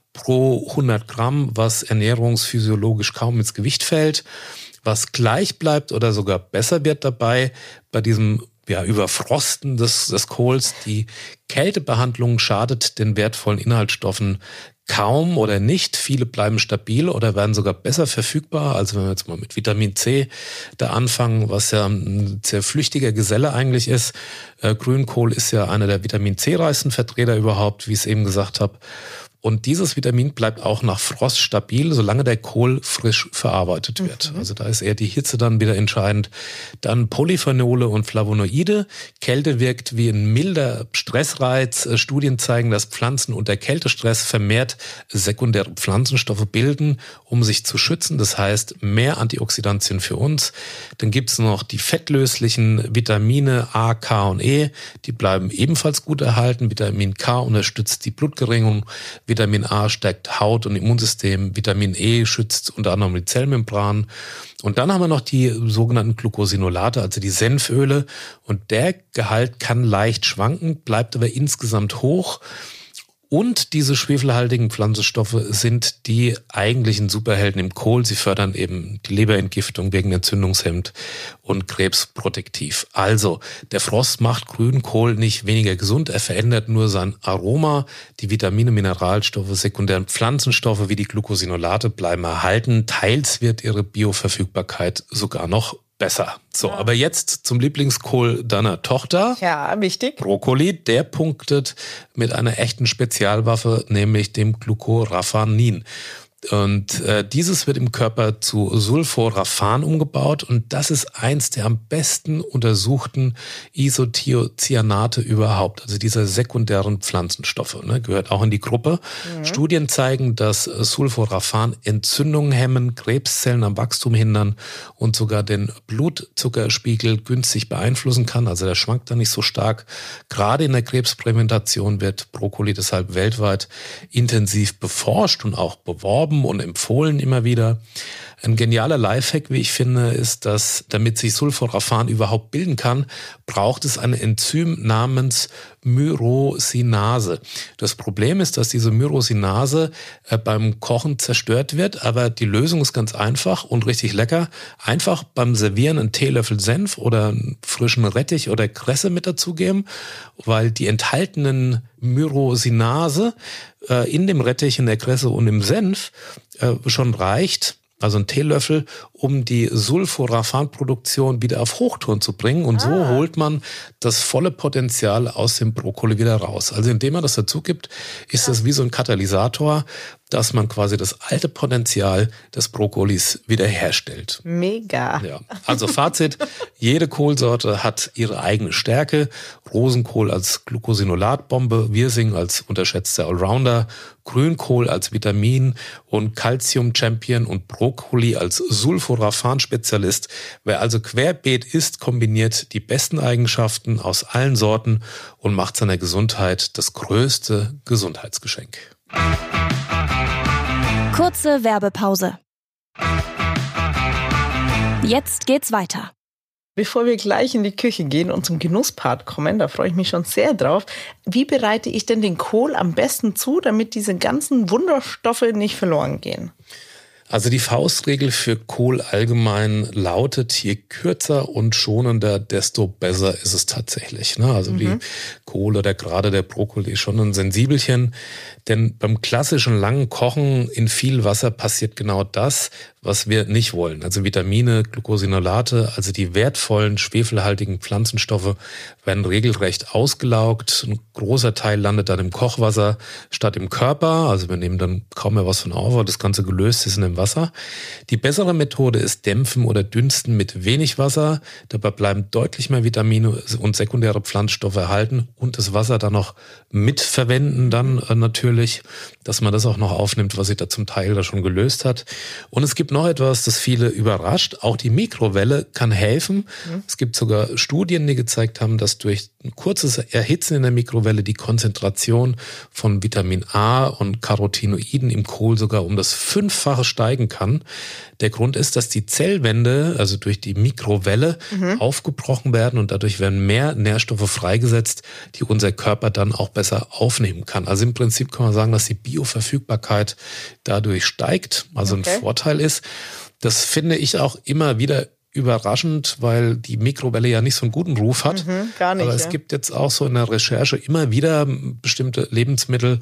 pro 100 Gramm, was ernährungsphysiologisch kaum ins Gewicht fällt. Was gleich bleibt oder sogar besser wird dabei bei diesem Überfrosten des Kohls, die Kältebehandlung schadet den wertvollen Inhaltsstoffen kaum oder nicht. Viele bleiben stabil oder werden sogar besser verfügbar. Also wenn wir jetzt mal mit Vitamin C da anfangen, was ja ein sehr flüchtiger Geselle eigentlich ist. Grünkohl ist ja einer der Vitamin C-reichsten Vertreter überhaupt, wie ich es eben gesagt habe. Und dieses Vitamin bleibt auch nach Frost stabil, solange der Kohl frisch verarbeitet wird. Also da ist eher die Hitze dann wieder entscheidend. Dann Polyphenole und Flavonoide. Kälte wirkt wie ein milder Stressreiz. Studien zeigen, dass Pflanzen unter Kältestress vermehrt sekundäre Pflanzenstoffe bilden, um sich zu schützen. Das heißt, mehr Antioxidantien für uns. Dann gibt's noch die fettlöslichen Vitamine A, K und E. Die bleiben ebenfalls gut erhalten. Vitamin K unterstützt die Blutgerinnung. Vitamin A stärkt Haut- und Immunsystem. Vitamin E schützt unter anderem die Zellmembran. Und dann haben wir noch die sogenannten Glucosinolate, also die Senföle. Und der Gehalt kann leicht schwanken, bleibt aber insgesamt hoch. Und diese schwefelhaltigen Pflanzenstoffe sind die eigentlichen Superhelden im Kohl. Sie fördern eben die Leberentgiftung wegen Entzündungshemd und krebsprotektiv. Also, der Frost macht Grünkohl nicht weniger gesund. Er verändert nur sein Aroma. Die Vitamine, Mineralstoffe, sekundären Pflanzenstoffe wie die Glucosinolate bleiben erhalten. Teils wird ihre Bioverfügbarkeit sogar noch besser. So, aber jetzt zum Lieblingskohl deiner Tochter. Ja, wichtig. Brokkoli, der punktet mit einer echten Spezialwaffe, nämlich dem Glucoraphanin. Und dieses wird im Körper zu Sulforaphan umgebaut und das ist eins der am besten untersuchten Isothiocyanate überhaupt, also dieser sekundären Pflanzenstoffe, ne, gehört auch in die Gruppe. Studien zeigen, dass Sulforaphan Entzündungen hemmen, Krebszellen am Wachstum hindern und sogar den Blutzuckerspiegel günstig beeinflussen kann, also der schwankt da nicht so stark. Gerade in der Krebsprävention wird Brokkoli deshalb weltweit intensiv beforscht und auch beworben und empfohlen immer wieder. Ein genialer Lifehack, wie ich finde, ist, dass damit sich Sulforaphan überhaupt bilden kann, braucht es ein Enzym namens Myrosinase. Das Problem ist, dass diese Myrosinase beim Kochen zerstört wird, aber die Lösung ist ganz einfach und richtig lecker. Einfach beim Servieren einen Teelöffel Senf oder einen frischen Rettich oder Kresse mit dazugeben, weil die enthaltenen Myrosinase in dem Rettich, in der Kresse und im Senf schon reicht, also ein Teelöffel, um die Sulforaphan-Produktion wieder auf Hochtouren zu bringen. Und so holt man das volle Potenzial aus dem Brokkoli wieder raus. Also indem man das dazu gibt, ist das wie so ein Katalysator, dass man quasi das alte Potenzial des Brokkolis wiederherstellt. Mega. Ja. Also Fazit, jede Kohlsorte hat ihre eigene Stärke. Rosenkohl als Glucosinolatbombe, Wirsing als unterschätzter Allrounder, Grünkohl als Vitamin- und Calcium-Champion und Brokkoli als Sulforaphan-Spezialist. Wer also querbeet isst, kombiniert die besten Eigenschaften aus allen Sorten und macht seiner Gesundheit das größte Gesundheitsgeschenk. Kurze Werbepause. Jetzt geht's weiter. Bevor wir gleich in die Küche gehen und zum Genusspart kommen, da freue ich mich schon sehr drauf. Wie bereite ich denn den Kohl am besten zu, damit diese ganzen Wunderstoffe nicht verloren gehen? Also die Faustregel für Kohl allgemein lautet, je kürzer und schonender, desto besser ist es tatsächlich. Ne? Also die Kohl oder gerade der Brokkoli ist schon ein Sensibelchen. Denn beim klassischen langen Kochen in viel Wasser passiert genau das, was wir nicht wollen. Also Vitamine, Glucosinolate, also die wertvollen schwefelhaltigen Pflanzenstoffe werden regelrecht ausgelaugt. Ein großer Teil landet dann im Kochwasser statt im Körper. Also wir nehmen dann kaum mehr was von auf, weil das Ganze gelöst ist in dem Wasser. Die bessere Methode ist Dämpfen oder Dünsten mit wenig Wasser. Dabei bleiben deutlich mehr Vitamine und sekundäre Pflanzenstoffe erhalten und das Wasser dann noch mitverwenden dann natürlich, dass man das auch noch aufnimmt, was sich da zum Teil da schon gelöst hat. Und es gibt noch etwas, das viele überrascht. Auch die Mikrowelle kann helfen. Es gibt sogar Studien, die gezeigt haben, dass durch ein kurzes Erhitzen in der Mikrowelle die Konzentration von Vitamin A und Carotinoiden im Kohl sogar um das 5-fache steigen kann. Der Grund ist, dass die Zellwände, also durch die Mikrowelle, aufgebrochen werden und dadurch werden mehr Nährstoffe freigesetzt, die unser Körper dann auch besser aufnehmen kann. Also im Prinzip kann man sagen, dass die Bioverfügbarkeit dadurch steigt, also ein Vorteil ist. Das finde ich auch immer wieder überraschend, weil die Mikrowelle ja nicht so einen guten Ruf hat. Gar nicht, aber es gibt jetzt auch so in der Recherche immer wieder bestimmte Lebensmittel,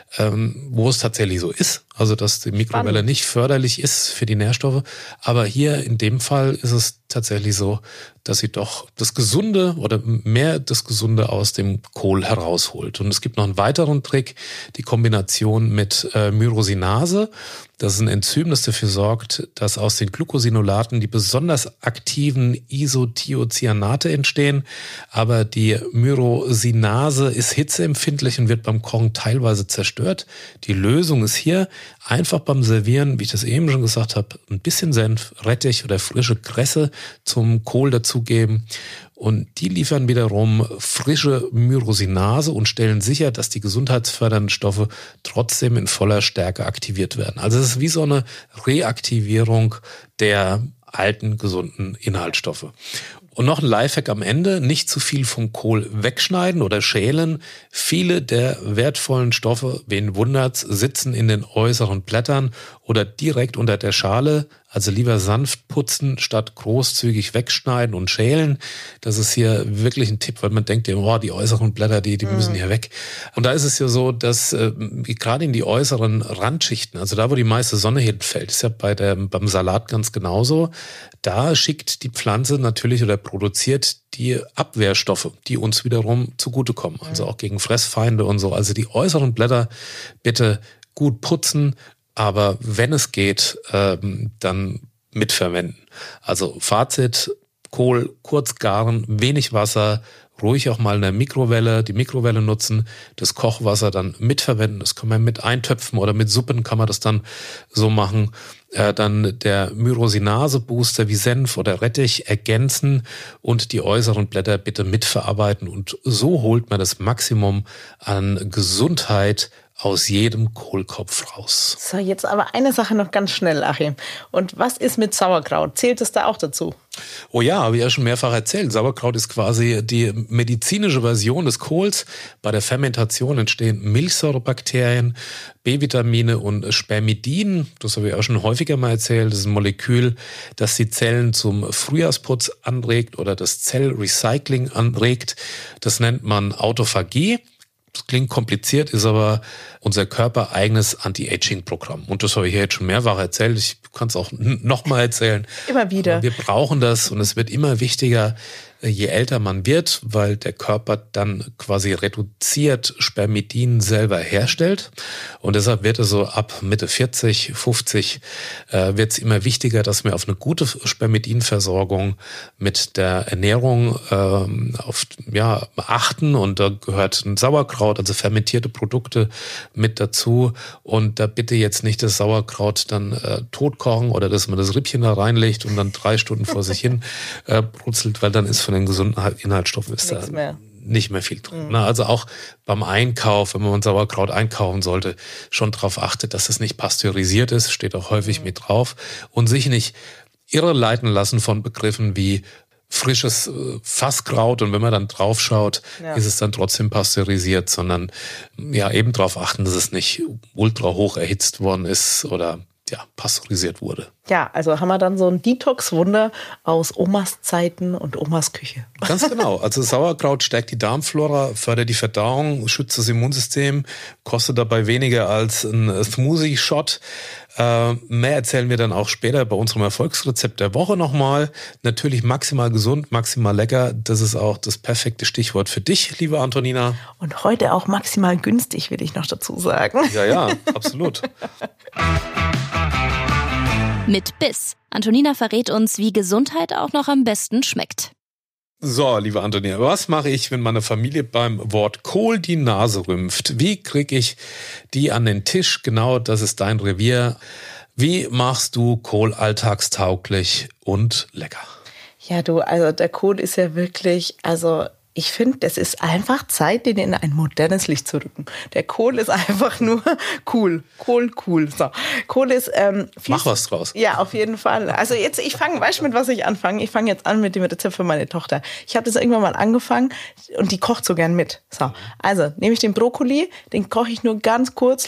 wo es tatsächlich so ist. Also dass die Mikrowelle nicht förderlich ist für die Nährstoffe. Aber hier in dem Fall ist es tatsächlich so, dass sie doch das Gesunde oder mehr das Gesunde aus dem Kohl herausholt. Und es gibt noch einen weiteren Trick, die Kombination mit Myrosinase. Das ist ein Enzym, das dafür sorgt, dass aus den Glucosinolaten die besonders aktiven Isothiocyanate entstehen. Aber die Myrosinase ist hitzeempfindlich und wird beim Kochen teilweise zerstört. Die Lösung ist hier einfach beim Servieren, wie ich das eben schon gesagt habe, ein bisschen Senf, Rettich oder frische Kresse zum Kohl dazugeben. Und die liefern wiederum frische Myrosinase und stellen sicher, dass die gesundheitsfördernden Stoffe trotzdem in voller Stärke aktiviert werden. Also es ist wie so eine Reaktivierung der alten, gesunden Inhaltsstoffe. Und noch ein Lifehack am Ende, nicht zu viel vom Kohl wegschneiden oder schälen. Viele der wertvollen Stoffe, wen wundert's, sitzen in den äußeren Blättern oder direkt unter der Schale. Also lieber sanft putzen, statt großzügig wegschneiden und schälen. Das ist hier wirklich ein Tipp, weil man denkt ja, oh, die äußeren Blätter, die müssen hier weg. Und da ist es ja so, dass gerade in die äußeren Randschichten, also da, wo die meiste Sonne hinfällt, ist ja beim Salat ganz genauso, da schickt die Pflanze natürlich oder produziert die Abwehrstoffe, die uns wiederum zugutekommen. Also auch gegen Fressfeinde und so. Also die äußeren Blätter bitte gut putzen, aber wenn es geht, dann mitverwenden. Also Fazit, Kohl kurz garen, wenig Wasser, ruhig auch mal die Mikrowelle nutzen, das Kochwasser dann mitverwenden. Das kann man mit eintöpfen oder mit Suppen kann man das dann so machen. Dann der Myrosinase-Booster wie Senf oder Rettich ergänzen und die äußeren Blätter bitte mitverarbeiten. Und so holt man das Maximum an Gesundheit aus jedem Kohlkopf raus. So, jetzt aber eine Sache noch ganz schnell, Achim. Und was ist mit Sauerkraut? Zählt es da auch dazu? Oh ja, habe ich ja schon mehrfach erzählt. Sauerkraut ist quasi die medizinische Version des Kohls. Bei der Fermentation entstehen Milchsäurebakterien, B-Vitamine und Spermidin. Das habe ich auch schon häufiger mal erzählt. Das ist ein Molekül, das die Zellen zum Frühjahrsputz anregt oder das Zellrecycling anregt. Das nennt man Autophagie. Das klingt kompliziert, ist aber unser körpereigenes Anti-Aging-Programm. Und das habe ich ja jetzt schon mehrfach erzählt. Ich kann es auch nochmal erzählen. Immer wieder. Aber wir brauchen das und es wird immer wichtiger, je älter man wird, weil der Körper dann quasi reduziert Spermidin selber herstellt. Und deshalb wird es so ab Mitte 40, 50 wird es immer wichtiger, dass wir auf eine gute Spermidinversorgung mit der Ernährung achten. Und da gehört ein Sauerkraut, also fermentierte Produkte mit dazu. Und da bitte jetzt nicht das Sauerkraut dann totkochen oder dass man das Rippchen da reinlegt und dann 3 Stunden vor sich hin brutzelt, weil dann ist von den gesunden Inhaltsstoffen ist da nicht mehr viel drin. Also auch beim Einkauf, wenn man Sauerkraut einkaufen sollte, schon darauf achtet, dass es nicht pasteurisiert ist, steht auch häufig mit drauf, und sich nicht irreleiten lassen von Begriffen wie frisches Fasskraut, und wenn man dann drauf schaut, ist es dann trotzdem pasteurisiert, sondern eben darauf achten, dass es nicht ultra hoch erhitzt worden ist oder pasteurisiert wurde. Ja, also haben wir dann so ein Detox-Wunder aus Omas Zeiten und Omas Küche. Ganz genau. Also Sauerkraut stärkt die Darmflora, fördert die Verdauung, schützt das Immunsystem, kostet dabei weniger als ein Smoothie-Shot. Mehr erzählen wir dann auch später bei unserem Erfolgsrezept der Woche nochmal. Natürlich maximal gesund, maximal lecker. Das ist auch das perfekte Stichwort für dich, liebe Antonina. Und heute auch maximal günstig, will ich noch dazu sagen. Ja, absolut. Mit Biss. Antonina verrät uns, wie Gesundheit auch noch am besten schmeckt. So, liebe Antonina, was mache ich, wenn meine Familie beim Wort Kohl die Nase rümpft? Wie kriege ich die an den Tisch? Genau, das ist dein Revier. Wie machst du Kohl alltagstauglich und lecker? Ja, also der Kohl ist ja wirklich, ich finde, es ist einfach Zeit, den in ein modernes Licht zu rücken. Der Kohl ist einfach nur cool. Cool. So. Kohl ist mach was draus. Ja, auf jeden Fall. Also jetzt, weißt du, mit was ich anfange? Ich fange jetzt an mit dem Rezept für meine Tochter. Ich habe das irgendwann mal angefangen und die kocht so gern mit. So. Also nehme ich den Brokkoli, den koche ich nur ganz kurz,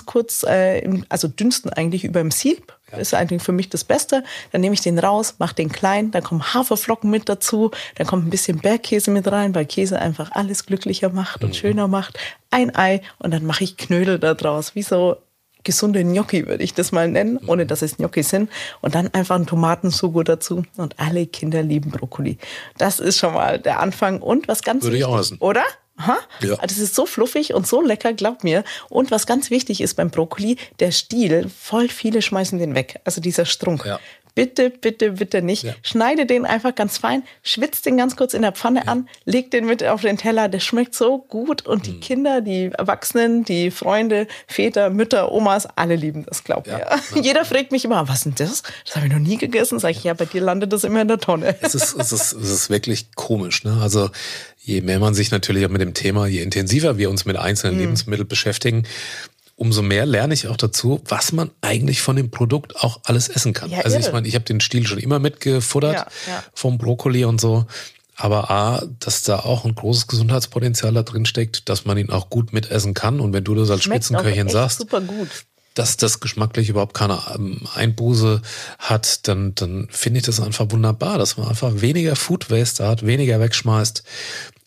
dünsten eigentlich über dem Sieb. Das ist eigentlich für mich das Beste. Dann nehme ich den raus, mache den klein, dann kommen Haferflocken mit dazu, dann kommt ein bisschen Bergkäse mit rein, weil Käse einfach alles glücklicher macht und schöner macht. Ein Ei und dann mache ich Knödel da draus, wie so gesunde Gnocchi würde ich das mal nennen, ohne dass es Gnocchi sind. Und dann einfach ein Tomatensugo dazu und alle Kinder lieben Brokkoli. Das ist schon mal der Anfang und was ganz wichtig, würde ich auch essen. Oder? Aha. Ja. Das ist so fluffig und so lecker, glaub mir. Und was ganz wichtig ist beim Brokkoli, der Stiel, voll viele schmeißen den weg. Also dieser Strunk. Ja. Bitte nicht. Ja. Schneide den einfach ganz fein, schwitzt den ganz kurz in der Pfanne an, leg den mit auf den Teller. Der schmeckt so gut und die Kinder, die Erwachsenen, die Freunde, Väter, Mütter, Omas, alle lieben das, glaub mir. Ja. Jeder fragt mich immer, was ist denn das? Das habe ich noch nie gegessen. Sag ich, ja, bei dir landet das immer in der Tonne. Es ist wirklich komisch, ne? Also je mehr man sich natürlich auch mit dem Thema, je intensiver wir uns mit einzelnen Lebensmitteln beschäftigen, umso mehr lerne ich auch dazu, was man eigentlich von dem Produkt auch alles essen kann. Ja, also ich meine, ich habe den Stiel schon immer mitgefuttert vom Brokkoli und so. Aber dass da auch ein großes Gesundheitspotenzial da drin steckt, dass man ihn auch gut mitessen kann. Und wenn du das als Spitzenköchin sagst, super gut, dass das geschmacklich überhaupt keine Einbuße hat, dann finde ich das einfach wunderbar, dass man einfach weniger Food Waste hat, weniger wegschmeißt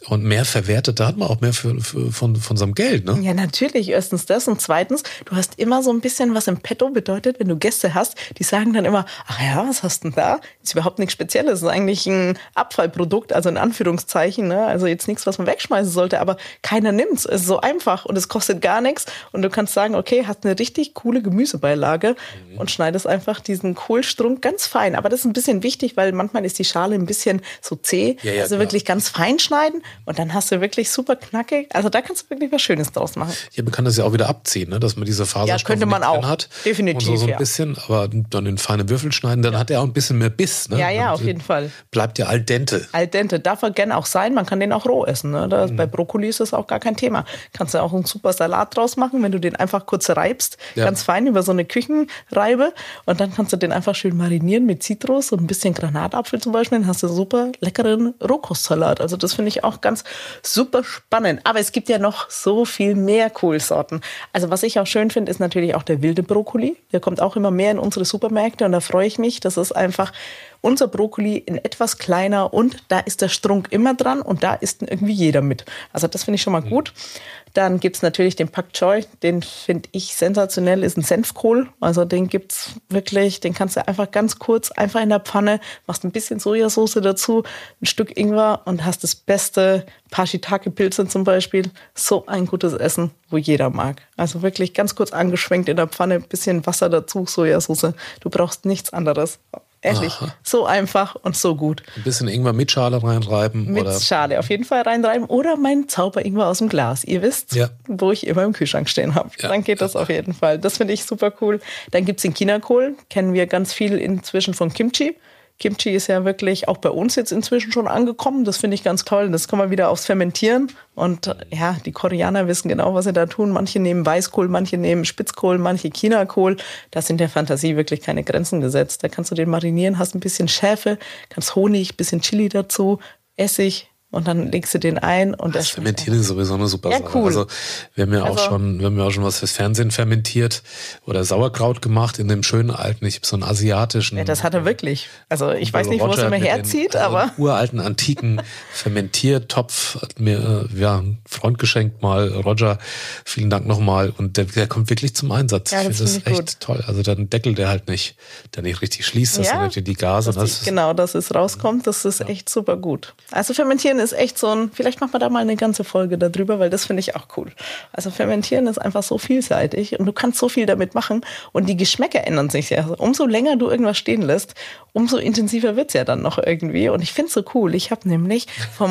Und mehr verwertet, da hat man auch mehr von seinem Geld, ne? Ja, natürlich. Erstens das und zweitens, du hast immer so ein bisschen was im Petto. Bedeutet, wenn du Gäste hast, die sagen dann immer, ach ja, was hast du denn da? Ist überhaupt nichts Spezielles. Ist eigentlich ein Abfallprodukt, also in Anführungszeichen, ne? Also jetzt nichts, was man wegschmeißen sollte, aber keiner nimmt's. Es ist so einfach und es kostet gar nichts. Und du kannst sagen, okay, hast eine richtig coole Gemüsebeilage und schneidest einfach diesen Kohlstrunk ganz fein. Aber das ist ein bisschen wichtig, weil manchmal ist die Schale ein bisschen so zäh. Ja, also wirklich ganz fein schneiden. Und dann hast du wirklich super knackig. Also da kannst du wirklich was Schönes draus machen. Ja, man kann das ja auch wieder abziehen, ne? Dass man diese Faserstoffe könnte man auch. hat. Definitiv, und so ein bisschen, aber dann in feine Würfel schneiden, dann hat er auch ein bisschen mehr Biss. Ne? Ja, und auf jeden Fall. Bleibt ja al dente. Al dente darf er gerne auch sein. Man kann den auch roh essen. Ne? Bei Brokkoli ist das auch gar kein Thema. Kannst du auch einen super Salat draus machen, wenn du den einfach kurz reibst. Ja. Ganz fein über so eine Küchenreibe. Und dann kannst du den einfach schön marinieren mit Zitrus und ein bisschen Granatapfel zum Beispiel. Dann hast du super leckeren Rohkostsalat. Also das finde ich auch ganz super spannend. Aber es gibt ja noch so viel mehr Kohlsorten. Also was ich auch schön finde, ist natürlich auch der wilde Brokkoli. Der kommt auch immer mehr in unsere Supermärkte und da freue ich mich. Das ist einfach unser Brokkoli in etwas kleiner und da ist der Strunk immer dran und da isst irgendwie jeder mit. Also das finde ich schon mal gut. Dann gibt's natürlich den Pak Choi, den finde ich sensationell, ist ein Senfkohl. Also den gibt's wirklich, den kannst du einfach ganz kurz, einfach in der Pfanne, machst ein bisschen Sojasauce dazu, ein Stück Ingwer und hast das beste paar Shiitake-Pilze zum Beispiel. So ein gutes Essen, wo jeder mag. Also wirklich ganz kurz angeschwenkt in der Pfanne, bisschen Wasser dazu, Sojasauce. Du brauchst nichts anderes. Ehrlich, so einfach und so gut. Ein bisschen Ingwer mit Schale reinreiben. Mit Schale auf jeden Fall reinreiben. Oder mein Zauber-Ingwer aus dem Glas. Ihr wisst, wo ich immer im Kühlschrank stehen habe. Ja. Dann geht das auf jeden Fall. Das finde ich super cool. Dann gibt's den Chinakohl. Kennen wir ganz viel inzwischen von Kimchi. Kimchi ist ja wirklich auch bei uns jetzt inzwischen schon angekommen. Das finde ich ganz toll. Das kann man wieder aufs Fermentieren. Und ja, die Koreaner wissen genau, was sie da tun. Manche nehmen Weißkohl, manche nehmen Spitzkohl, manche Chinakohl. Da sind der Fantasie wirklich keine Grenzen gesetzt. Da kannst du den marinieren, hast ein bisschen Schärfe, kannst Honig, bisschen Chili dazu, Essig. Und dann legst du den ein und das Fermentieren ist sowieso eine super Sache. Cool. Also wir haben ja auch schon was fürs Fernsehen fermentiert oder Sauerkraut gemacht in dem schönen alten, ich habe so einen asiatischen. Ja, das hat er wirklich. Also ich weiß nicht, wo es immer herzieht, aber uralten antiken Fermentiertopf hat mir ein Freund geschenkt mal, Roger. Vielen Dank nochmal und der kommt wirklich zum Einsatz. Ja, ich finde das echt gut. Toll. Also dann Deckel der nicht richtig schließt, das sind natürlich die Gase. Dass es rauskommt, das ist echt super gut. Also Fermentieren ist echt so ein, vielleicht machen wir da mal eine ganze Folge darüber, weil das finde ich auch cool. Also Fermentieren ist einfach so vielseitig und du kannst so viel damit machen und die Geschmäcker ändern sich ja. Also umso länger du irgendwas stehen lässt, umso intensiver wird's ja dann noch irgendwie und ich finde es so cool. Ich habe nämlich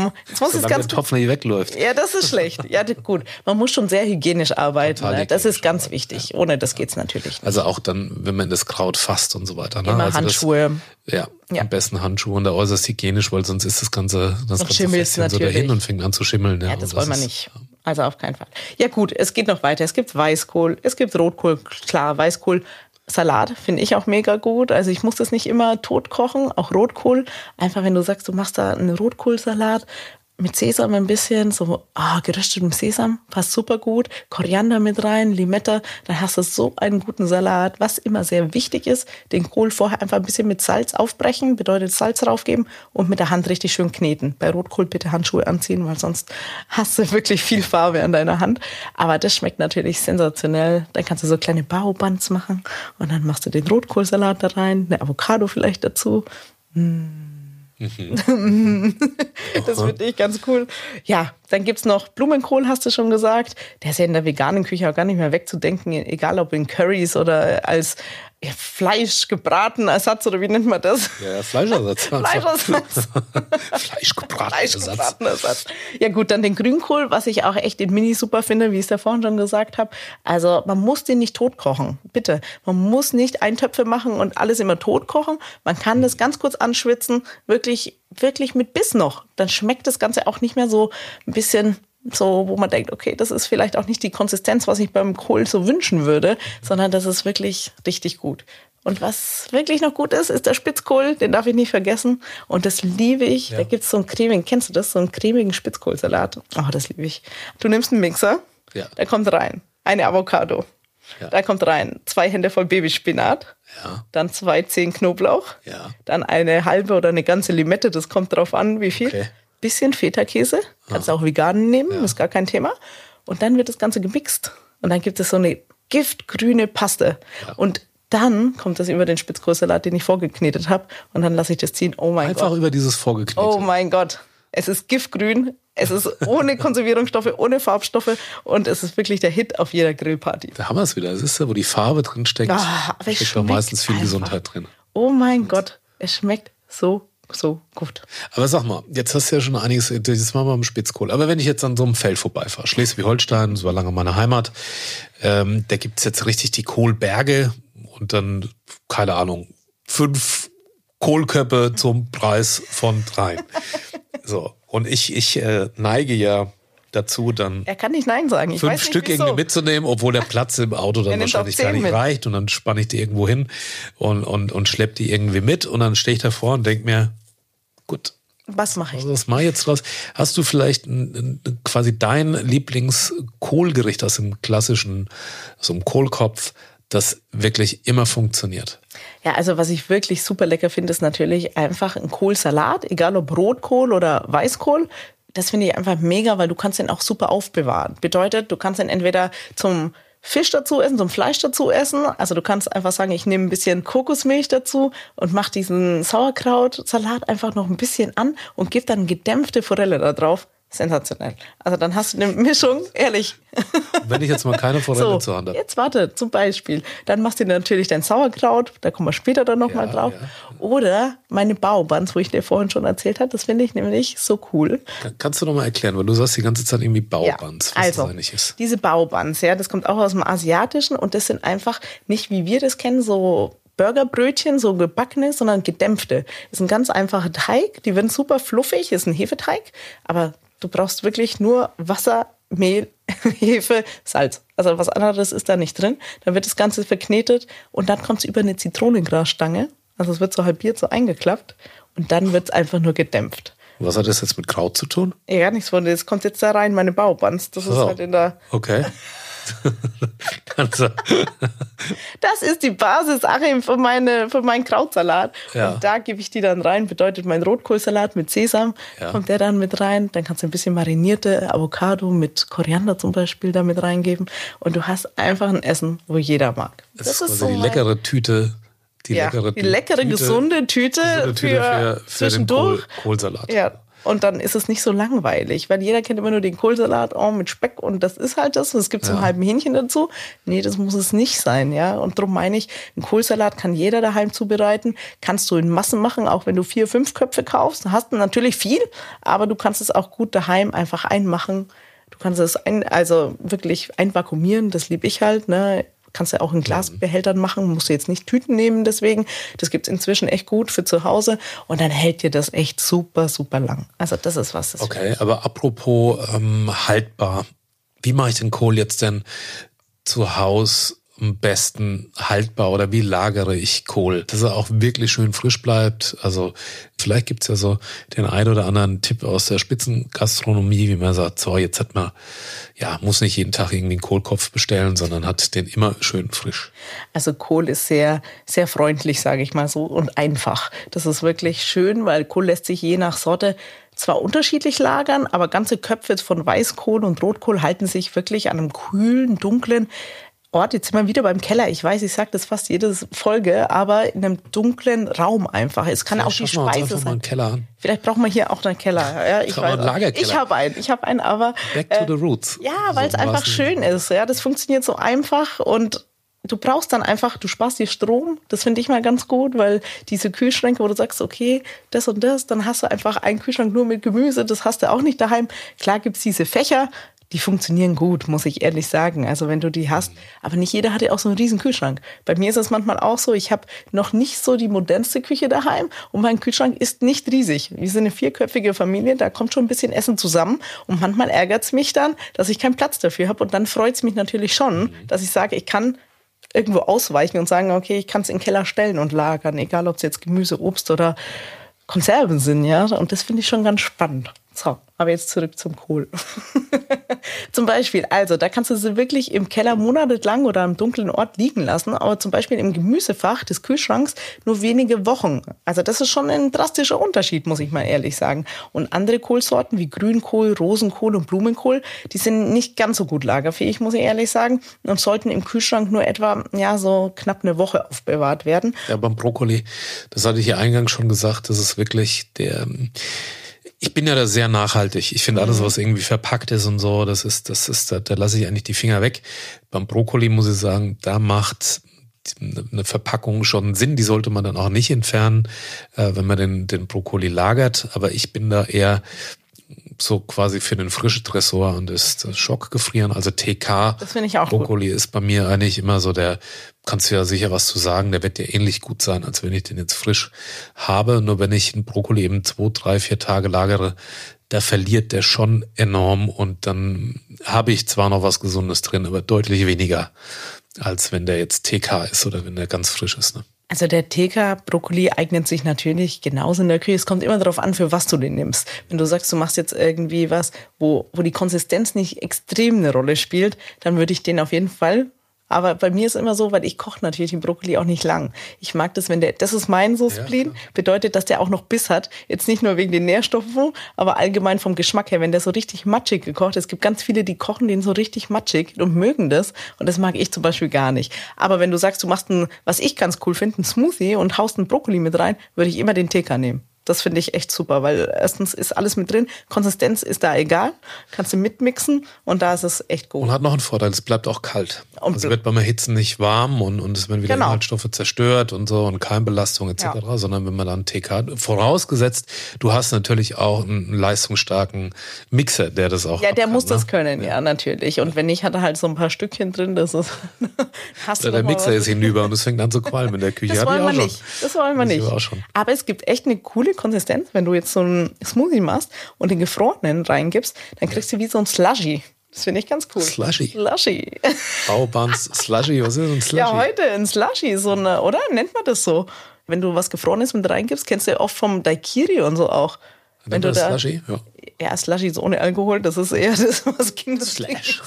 der Topf nicht wegläuft. Ja, das ist schlecht. Ja, gut. Man muss schon sehr hygienisch arbeiten. Ne? Das ist ganz wichtig. Ja. Ohne das geht's natürlich nicht. Also auch dann, wenn man das Kraut fasst und so weiter. Ne? Immer also Handschuhe. Am besten Handschuhe und da äußerst hygienisch, weil sonst ist das ganze Fässchen so dahin und fängt an zu schimmeln. Ja, das wollen wir nicht. Also auf keinen Fall. Ja gut, es geht noch weiter. Es gibt Weißkohl, es gibt Rotkohl, klar, Weißkohl. Salat finde ich auch mega gut. Also ich muss das nicht immer tot kochen, auch Rotkohl. Einfach wenn du sagst, du machst da einen Rotkohlsalat mit Sesam ein bisschen, so geröstetem Sesam, passt super gut. Koriander mit rein, Limette, dann hast du so einen guten Salat. Was immer sehr wichtig ist, den Kohl vorher einfach ein bisschen mit Salz aufbrechen, bedeutet Salz draufgeben und mit der Hand richtig schön kneten. Bei Rotkohl bitte Handschuhe anziehen, weil sonst hast du wirklich viel Farbe an deiner Hand. Aber das schmeckt natürlich sensationell. Dann kannst du so kleine Bao-Buns machen und dann machst du den Rotkohlsalat da rein, eine Avocado vielleicht dazu. Das finde ich ganz cool. Ja, dann gibt's noch Blumenkohl, hast du schon gesagt. Der ist ja in der veganen Küche auch gar nicht mehr wegzudenken, egal ob in Currys oder als Fleisch gebraten Ersatz oder wie nennt man das? Ja, Fleischersatz. Fleischersatz. Fleischgebraten Ersatz. Ja gut, dann den Grünkohl, was ich auch echt in Mini super finde, wie ich es ja vorhin schon gesagt habe. Also man muss den nicht tot kochen, bitte. Man muss nicht Eintöpfe machen und alles immer tot kochen. Man kann das ganz kurz anschwitzen, wirklich mit Biss noch. Dann schmeckt das Ganze auch nicht mehr so ein bisschen so, wo man denkt, okay, das ist vielleicht auch nicht die Konsistenz, was ich beim Kohl so wünschen würde, sondern das ist wirklich richtig gut. Und was wirklich noch gut ist, ist der Spitzkohl, den darf ich nicht vergessen. Und das liebe ich. Ja. Da gibt's so einen cremigen, kennst du das? So einen cremigen Spitzkohlsalat. Oh, das liebe ich. Du nimmst einen Mixer, da kommt rein eine Avocado. Ja. Da kommt rein 2 Hände voll Babyspinat, dann 2 Zehen Knoblauch, dann eine halbe oder eine ganze Limette, das kommt drauf an, wie viel. Okay. bisschen Feta-Käse, kannst du auch vegan nehmen, ist gar kein Thema. Und dann wird das Ganze gemixt. Und dann gibt es so eine giftgrüne Paste. Ja. Und dann kommt das über den Spitzkohlsalat, den ich vorgeknetet habe. Und dann lasse ich das ziehen. Oh mein Gott. Einfach über dieses Vorgeknete. Oh mein Gott. Es ist giftgrün. Es ist ohne Konservierungsstoffe, ohne Farbstoffe. Und es ist wirklich der Hit auf jeder Grillparty. Da haben wir es wieder. Das ist ja, wo die Farbe drin steckt. Aber es steckt doch meistens viel Gesundheit drin. Oh mein Gott. Es schmeckt so gut. Aber sag mal, jetzt hast du ja schon einiges, jetzt machen wir mit Spitzkohl. Aber wenn ich jetzt an so einem Feld vorbeifahre, Schleswig-Holstein, das war lange meine Heimat, da gibt's jetzt richtig die Kohlberge und dann, keine Ahnung, 5 Kohlköpfe zum Preis von 3. So, und ich neige ja dazu, dann er kann nicht Nein sagen. Ich 5 weiß nicht, Stück wieso. irgendwie mitzunehmen, obwohl der Platz im Auto dann wahrscheinlich gar nicht reicht. Und dann spanne ich die irgendwo hin und schleppe die irgendwie mit. Und dann stehe ich davor und denke mir, gut, was mache ich? Was mache ich jetzt draus? Hast du vielleicht quasi dein Lieblingskohlgericht aus dem klassischen, so einem Kohlkopf, das wirklich immer funktioniert? Ja, also was ich wirklich super lecker finde, ist natürlich einfach ein Kohlsalat, egal ob Rotkohl oder Weißkohl. Das finde ich einfach mega, weil du kannst den auch super aufbewahren. Bedeutet, du kannst den entweder zum Fisch dazu essen, zum Fleisch dazu essen. Also du kannst einfach sagen, ich nehme ein bisschen Kokosmilch dazu und mache diesen Sauerkrautsalat einfach noch ein bisschen an und gebe dann gedämpfte Forelle da drauf. Sensationell. Also dann hast du eine Mischung, ehrlich. Wenn ich jetzt mal keine Forelle zur Hand habe. Jetzt warte, zum Beispiel. Dann machst du natürlich dein Sauerkraut, da kommen wir später dann nochmal drauf. Ja. Oder meine Baobuns, wo ich dir vorhin schon erzählt habe, das finde ich nämlich so cool. Kannst du noch mal erklären, weil du sagst die ganze Zeit irgendwie Baobuns, was das eigentlich ist. Diese Baobuns, ja, das kommt auch aus dem Asiatischen und das sind einfach nicht, wie wir das kennen, so Burgerbrötchen, so gebackene, sondern gedämpfte. Das ist ein ganz einfacher Teig, die werden super fluffig, ist ein Hefeteig, aber du brauchst wirklich nur Wasser, Mehl, Hefe, Salz. Also was anderes ist da nicht drin. Dann wird das Ganze verknetet und dann kommt es über eine Zitronengrasstange. Also es wird so halbiert, so eingeklappt und dann wird es einfach nur gedämpft. Was hat das jetzt mit Kraut zu tun? Ja, gar nichts von das kommt jetzt da rein, meine Baobuns. Das ist halt in der... Okay. Das ist die Basis, Achim, für meinen Krautsalat. Ja. Und da gebe ich die dann rein. Bedeutet mein Rotkohlsalat mit Sesam, kommt der dann mit rein. Dann kannst du ein bisschen marinierte Avocado mit Koriander zum Beispiel da mit reingeben. Und du hast einfach ein Essen, wo jeder mag. Das ist quasi so die leckere Tüte. Die leckere, gesunde Tüte für zwischendurch. Den Kohlsalat. Ja. Und dann ist es nicht so langweilig, weil jeder kennt immer nur den Kohlsalat mit Speck und das ist halt das. Und es gibt so einen halben Hähnchen dazu. Nee, das muss es nicht sein, ja. Und darum meine ich, einen Kohlsalat kann jeder daheim zubereiten. Kannst du in Massen machen, auch wenn du 4, 5 Köpfe kaufst. Dann hast du natürlich viel, aber du kannst es auch gut daheim einfach einmachen. Du kannst es wirklich einvakuumieren, das liebe ich halt, ne. Kannst du auch in Glasbehältern machen, musst du jetzt nicht Tüten nehmen deswegen. Das gibt's inzwischen echt gut für zu Hause und dann hält dir das echt super, super lang. Also das ist was. Okay, aber apropos haltbar, wie mache ich den Kohl jetzt denn zu Hause am besten haltbar oder wie lagere ich Kohl, dass er auch wirklich schön frisch bleibt? Also vielleicht gibt's ja so den einen oder anderen Tipp aus der Spitzengastronomie, wie man sagt, so jetzt hat man, muss nicht jeden Tag irgendwie einen Kohlkopf bestellen, sondern hat den immer schön frisch. Also Kohl ist sehr, sehr freundlich, sage ich mal so, und einfach. Das ist wirklich schön, weil Kohl lässt sich je nach Sorte zwar unterschiedlich lagern, aber ganze Köpfe von Weißkohl und Rotkohl halten sich wirklich an einem kühlen, dunklen Ort. Jetzt sind wir wieder beim Keller. Ich weiß, ich sage das fast jede Folge, aber in einem dunklen Raum einfach. Es kann auch die Speise sein. Mal einen Keller an. Vielleicht brauchen wir hier auch einen Keller. Ja, ich habe einen, aber back to the roots. Ja, weil es einfach schön ist. Ja, das funktioniert so einfach und du brauchst dann einfach, du sparst dir Strom. Das finde ich mal ganz gut, weil diese Kühlschränke, wo du sagst, okay, das und das, dann hast du einfach einen Kühlschrank nur mit Gemüse. Das hast du auch nicht daheim. Klar gibt's diese Fächer. Die funktionieren gut, muss ich ehrlich sagen. Also wenn du die hast. Aber nicht jeder hat ja auch so einen riesen Kühlschrank. Bei mir ist es manchmal auch so, ich habe noch nicht so die modernste Küche daheim und mein Kühlschrank ist nicht riesig. Wir sind eine 4-köpfige Familie, da kommt schon ein bisschen Essen zusammen und manchmal ärgert es mich dann, dass ich keinen Platz dafür habe und dann freut es mich natürlich schon, dass ich sage, ich kann irgendwo ausweichen und sagen, okay, ich kann es in den Keller stellen und lagern, egal ob es jetzt Gemüse, Obst oder Konserven sind, ja. Und das finde ich schon ganz spannend. So, aber jetzt zurück zum Kohl. Zum Beispiel, also da kannst du sie wirklich im Keller monatelang oder am dunklen Ort liegen lassen, aber zum Beispiel im Gemüsefach des Kühlschranks nur wenige Wochen. Also das ist schon ein drastischer Unterschied, muss ich mal ehrlich sagen. Und andere Kohlsorten wie Grünkohl, Rosenkohl und Blumenkohl, die sind nicht ganz so gut lagerfähig, muss ich ehrlich sagen, und sollten im Kühlschrank nur etwa so knapp eine Woche aufbewahrt werden. Ja, beim Brokkoli, das hatte ich ja eingangs schon gesagt, das ist wirklich ich bin ja da sehr nachhaltig. Ich finde alles, was irgendwie verpackt ist und so, da lasse ich eigentlich die Finger weg. Beim Brokkoli muss ich sagen, da macht eine Verpackung schon Sinn. Die sollte man dann auch nicht entfernen, wenn man den Brokkoli lagert. Aber ich bin da eher so quasi für den frischen Tresor und das Schockgefrieren, also TK. Das finde ich auch Brokkoli gut. ist bei mir eigentlich immer so kannst du ja sicher was zu sagen, der wird ja ähnlich gut sein, als wenn ich den jetzt frisch habe. Nur wenn ich einen Brokkoli eben 2, 3, 4 Tage lagere, da verliert der schon enorm und dann habe ich zwar noch was Gesundes drin, aber deutlich weniger, als wenn der jetzt TK ist oder wenn der ganz frisch ist, ne? Also der TK-Brokkoli eignet sich natürlich genauso in der Küche. Es kommt immer darauf an, für was du den nimmst. Wenn du sagst, du machst jetzt irgendwie was, wo die Konsistenz nicht extrem eine Rolle spielt, dann würde ich den auf jeden Fall. Aber bei mir ist immer so, weil ich koche natürlich den Brokkoli auch nicht lang. Ich mag das, das ist mein Spleen, bedeutet, dass der auch noch Biss hat. Jetzt nicht nur wegen den Nährstoffen, aber allgemein vom Geschmack her, wenn der so richtig matschig gekocht ist. Es gibt ganz viele, die kochen den so richtig matschig und mögen das. Und das mag ich zum Beispiel gar nicht. Aber wenn du sagst, du machst was ich ganz cool finde, einen Smoothie und haust einen Brokkoli mit rein, würde ich immer den TK nehmen. Das finde ich echt super, weil erstens ist alles mit drin, Konsistenz ist da egal, kannst du mitmixen und da ist es echt gut. Und hat noch einen Vorteil, es bleibt auch kalt. Also wird beim Erhitzen nicht warm und es werden wieder Inhaltsstoffe zerstört und so und Keimbelastung etc., sondern wenn man dann TK, vorausgesetzt, du hast natürlich auch einen leistungsstarken Mixer, der das auch der muss das können, ja, natürlich. Und wenn nicht, hat er halt so ein paar Stückchen drin, das ist der Mixer ist hinüber und es fängt an zu qualmen in der Küche. Das wollen wir nicht. Das wollen wir nicht. Aber es gibt echt eine coole Konsistenz, wenn du jetzt so einen Smoothie machst und den gefrorenen reingibst, dann kriegst du wie so ein Slushy. Das finde ich ganz cool. Slushy. Baubans Slushy, was ist ein Slushy? Ja, heute ein Slushy, oder? Nennt man das so? Wenn du was Gefrorenes mit reingibst, kennst du ja oft vom Daiquiri und so auch. Wenn du da Slushy? Ja, Slushy ist ohne Alkohol, das ist eher das, was Kinder Slash.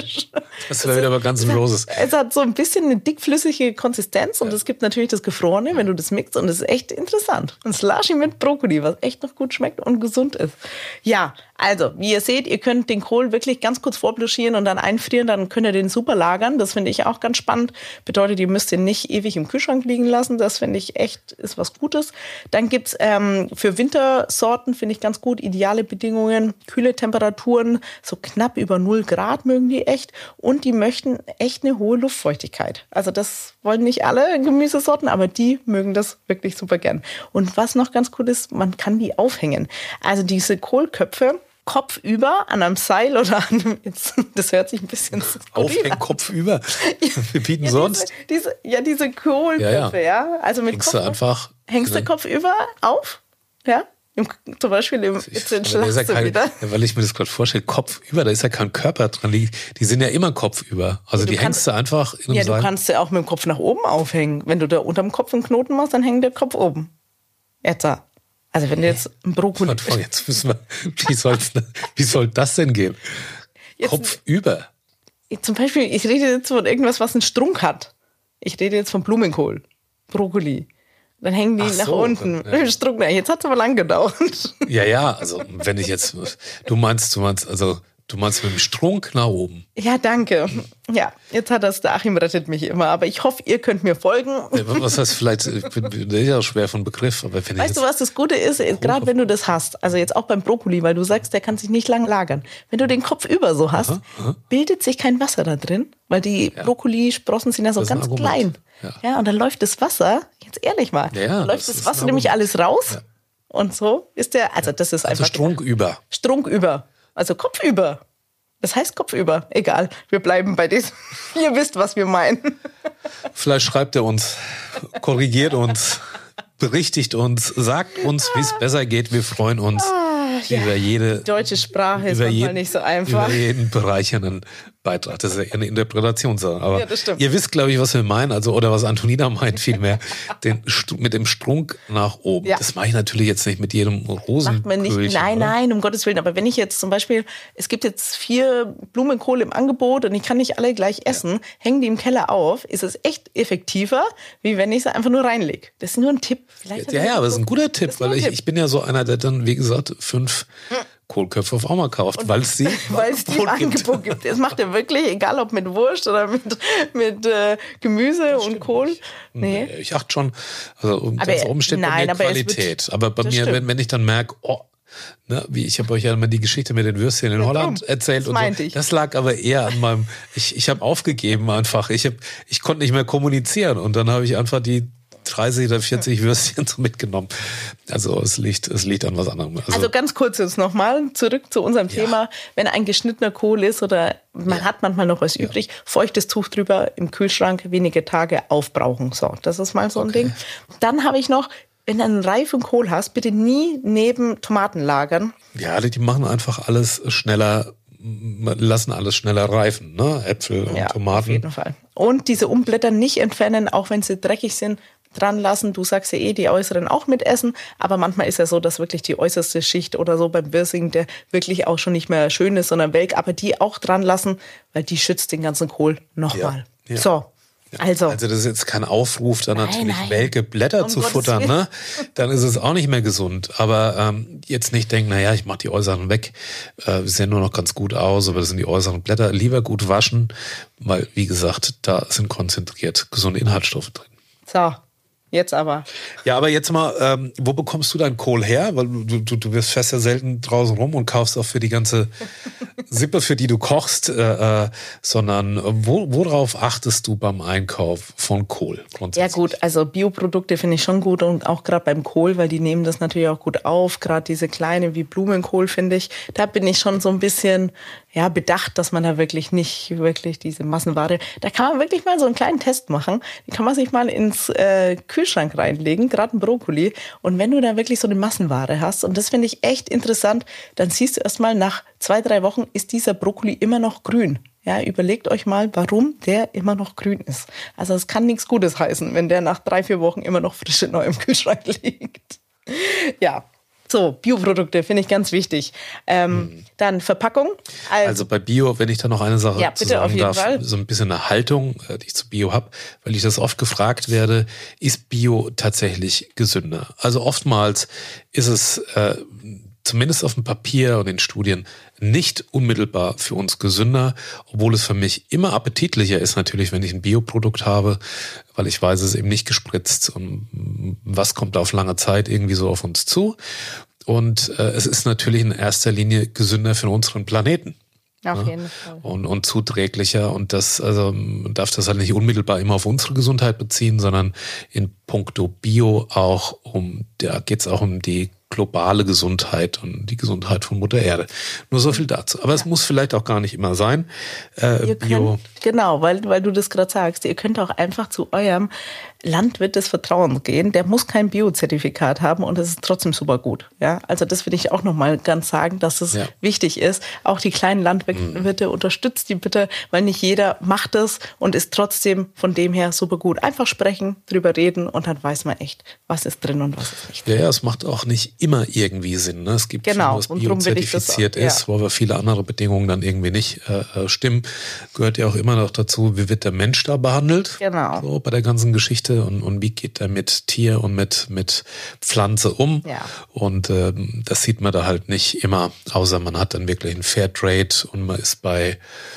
Das wäre wäre wieder aber ganz Roses. Es hat so ein bisschen eine dickflüssige Konsistenz und es gibt natürlich das Gefrorene, wenn du das mixt und das ist echt interessant. Ein Slushy mit Brokkoli, was echt noch gut schmeckt und gesund ist. Ja, also, wie ihr seht, ihr könnt den Kohl wirklich ganz kurz vorblanchieren und dann einfrieren, dann könnt ihr den super lagern. Das finde ich auch ganz spannend. Bedeutet, ihr müsst ihn nicht ewig im Kühlschrank liegen lassen. Das finde ich echt, ist was Gutes. Dann gibt's für Wintersorten, finde ich ganz gut, ideale Bedingungen, kühle Temperaturen, so knapp über 0 Grad mögen die echt. Und die möchten echt eine hohe Luftfeuchtigkeit. Also das wollen nicht alle Gemüsesorten, aber die mögen das wirklich super gern. Und was noch ganz cool ist, man kann die aufhängen. Also diese Kohlköpfe, kopfüber an einem Seil oder an einem, das hört sich ein bisschen skurril Aufhängen, an. Kopfüber. Wir bieten sonst. Diese Kohlköpfe, ja. Also mit hängst Kopf. Hängst du kopfüber auf? Ja. Zum Beispiel jetzt entschlachst du wieder. Ja, weil ich mir das gerade vorstelle, kopfüber, da ist ja kein Körper dran. Die sind ja immer kopfüber. Also die hängst du einfach in einem Seil. Du kannst sie auch mit dem Kopf nach oben aufhängen. Wenn du da unterm Kopf einen Knoten machst, dann hängt der Kopf oben. Jetzt da. Also wenn du jetzt ein Brokkoli... Jetzt müssen wir, wie soll das denn gehen? Kopfüber. Zum Beispiel, ich rede jetzt von irgendwas, was einen Strunk hat. Ich rede jetzt von Blumenkohl, Brokkoli. Dann hängen die nach unten. Ja. Strunk, jetzt hat es aber lang gedauert. Ja, also wenn ich jetzt... Du meinst mit dem Strunk nach oben. Ja, danke. Ja, jetzt hat das, der Achim rettet mich immer, aber ich hoffe, ihr könnt mir folgen. Ja, was heißt vielleicht, ich bin ja schwer von Begriff, aber wenn weißt du, was das Gute ist, gerade wenn du das hast, also jetzt auch beim Brokkoli, weil du sagst, der kann sich nicht lang lagern. Wenn du den Kopf über so hast, bildet sich kein Wasser da drin, weil die Brokkolisprossen sind ja so ganz klein. Ja, und dann läuft das Wasser, jetzt ehrlich mal, dann läuft das Wasser nämlich alles raus und so ist der, also das ist einfach... Strunküber. Strunküber. Also kopfüber. Das heißt kopfüber. Egal, wir bleiben bei diesem. Ihr wisst, was wir meinen. Vielleicht schreibt er uns, korrigiert uns, berichtigt uns, sagt uns, wie es besser geht. Wir freuen uns über jede... Die deutsche Sprache ist manchmal nicht so einfach. Über jeden bereichernden Beitrag. Das ist ja eher eine Interpretationssache. Aber ja, das stimmt. Ihr wisst, glaube ich, was wir meinen, also oder was Antonina meint vielmehr, mit dem Strunk nach oben. Ja. Das mache ich natürlich jetzt nicht mit jedem Rosenkühlchen. Macht man nicht. Nein, um Gottes Willen. Aber wenn ich jetzt zum Beispiel, es gibt jetzt 4 Blumenkohl im Angebot und ich kann nicht alle gleich essen, hängen die im Keller auf, ist es echt effektiver, wie wenn ich sie einfach nur reinlege. Das ist nur ein Tipp. Vielleicht aber das ist ein guter Tipp, weil ich bin ja so einer, der dann, wie gesagt, 5 Kohlköpfe auf einmal kauft, weil es die im Angebot gibt. Das macht er wirklich, egal ob mit Wurst oder mit Gemüse und Kohl. Nee. Ich achte schon, also ganz oben steht bei mir Qualität. Aber bei mir, wenn ich dann merke, ich habe euch ja immer die Geschichte mit den Würstchen in Holland erzählt und so. Das lag aber eher an meinem, ich habe aufgegeben einfach. Ich konnte nicht mehr kommunizieren und dann habe ich einfach die 30 oder 40 Würstchen so mitgenommen. Also es liegt an was anderem. Also ganz kurz jetzt nochmal zurück zu unserem Thema. Wenn ein geschnittener Kohl ist oder man hat manchmal noch was übrig, feuchtes Tuch drüber, im Kühlschrank, wenige Tage aufbrauchen. So, das ist mal so ein Ding. Dann habe ich noch, wenn du einen reifen Kohl hast, bitte nie neben Tomaten lagern. Ja, die machen einfach alles schneller, lassen alles schneller reifen, ne? Äpfel und Tomaten. Auf jeden Fall. Und diese Umblätter nicht entfernen, auch wenn sie dreckig sind, dran lassen. Du sagst ja die äußeren auch mitessen, aber manchmal ist ja so, dass wirklich die äußerste Schicht oder so beim Wirsing, der wirklich auch schon nicht mehr schön ist, sondern welk, aber die auch dran lassen, weil die schützt den ganzen Kohl nochmal. Ja. So. Also das ist jetzt kein Aufruf, dann natürlich welke Blätter zu futtern, ne? Dann ist es auch nicht mehr gesund. Aber jetzt nicht denken, ich mache die äußeren weg, sehen nur noch ganz gut aus, aber das sind die äußeren Blätter. Lieber gut waschen, weil, wie gesagt, da sind konzentriert gesunde Inhaltsstoffe drin. So. Jetzt aber. Ja, aber jetzt mal, wo bekommst du deinen Kohl her? Weil du wirst fest ja selten draußen rum und kaufst auch für die ganze Sippe, für die du kochst, sondern worauf achtest du beim Einkauf von Kohl grundsätzlich? Ja gut, also Bioprodukte finde ich schon gut und auch gerade beim Kohl, weil die nehmen das natürlich auch gut auf. Gerade diese kleine wie Blumenkohl finde ich, da bin ich schon so ein bisschen bedacht, dass man da wirklich nicht wirklich diese Massenware, da kann man wirklich mal so einen kleinen Test machen. Die kann man sich mal ins Kühlschrank reinlegen, gerade ein Brokkoli. Und wenn du da wirklich so eine Massenware hast, und das finde ich echt interessant, dann siehst du erstmal nach 2-3 Wochen ist dieser Brokkoli immer noch grün. Ja, überlegt euch mal, warum der immer noch grün ist. Also es kann nichts Gutes heißen, wenn der nach 3-4 Wochen immer noch frisch neu im Kühlschrank liegt. Ja. So, Bioprodukte finde ich ganz wichtig. Dann Verpackung. Also bei Bio, wenn ich da noch eine Sache sagen darf, Fall. So ein bisschen eine Haltung, die ich zu Bio habe, weil ich das oft gefragt werde, ist Bio tatsächlich gesünder? Also oftmals ist es zumindest auf dem Papier und in Studien nicht unmittelbar für uns gesünder, obwohl es für mich immer appetitlicher ist natürlich, wenn ich ein Bioprodukt habe, weil ich weiß, es ist eben nicht gespritzt und was kommt da auf lange Zeit irgendwie so auf uns zu. Und es ist natürlich in erster Linie gesünder für unseren Planeten. Auf jeden Fall. Und zuträglicher. Und man darf das halt nicht unmittelbar immer auf unsere Gesundheit beziehen, sondern in puncto Bio auch da geht's auch um die globale Gesundheit und die Gesundheit von Mutter Erde. Nur so viel dazu. Aber es muss vielleicht auch gar nicht immer sein. Bio. Genau, weil du das gerade sagst. Ihr könnt auch einfach zu eurem Landwirt des Vertrauens gehen. Der muss kein Bio-Zertifikat haben und es ist trotzdem super gut. Ja, also das will ich auch nochmal ganz sagen, dass es wichtig ist. Auch die kleinen Landwirte unterstützt die bitte, weil nicht jeder macht es und ist trotzdem von dem her super gut. Einfach sprechen, drüber reden und dann weiß man echt, was ist drin und was ist nicht drin. Ja, es macht auch nicht immer irgendwie Sinn. Ne? Es gibt schon, was biozertifiziert ist, wo aber viele andere Bedingungen dann irgendwie nicht stimmen. Gehört ja auch immer noch dazu, wie wird der Mensch da behandelt? Genau. So bei der ganzen Geschichte und wie geht er mit Tier und mit Pflanze um? Ja. Und das sieht man da halt nicht immer, außer man hat dann wirklich einen Fairtrade und man ist bei,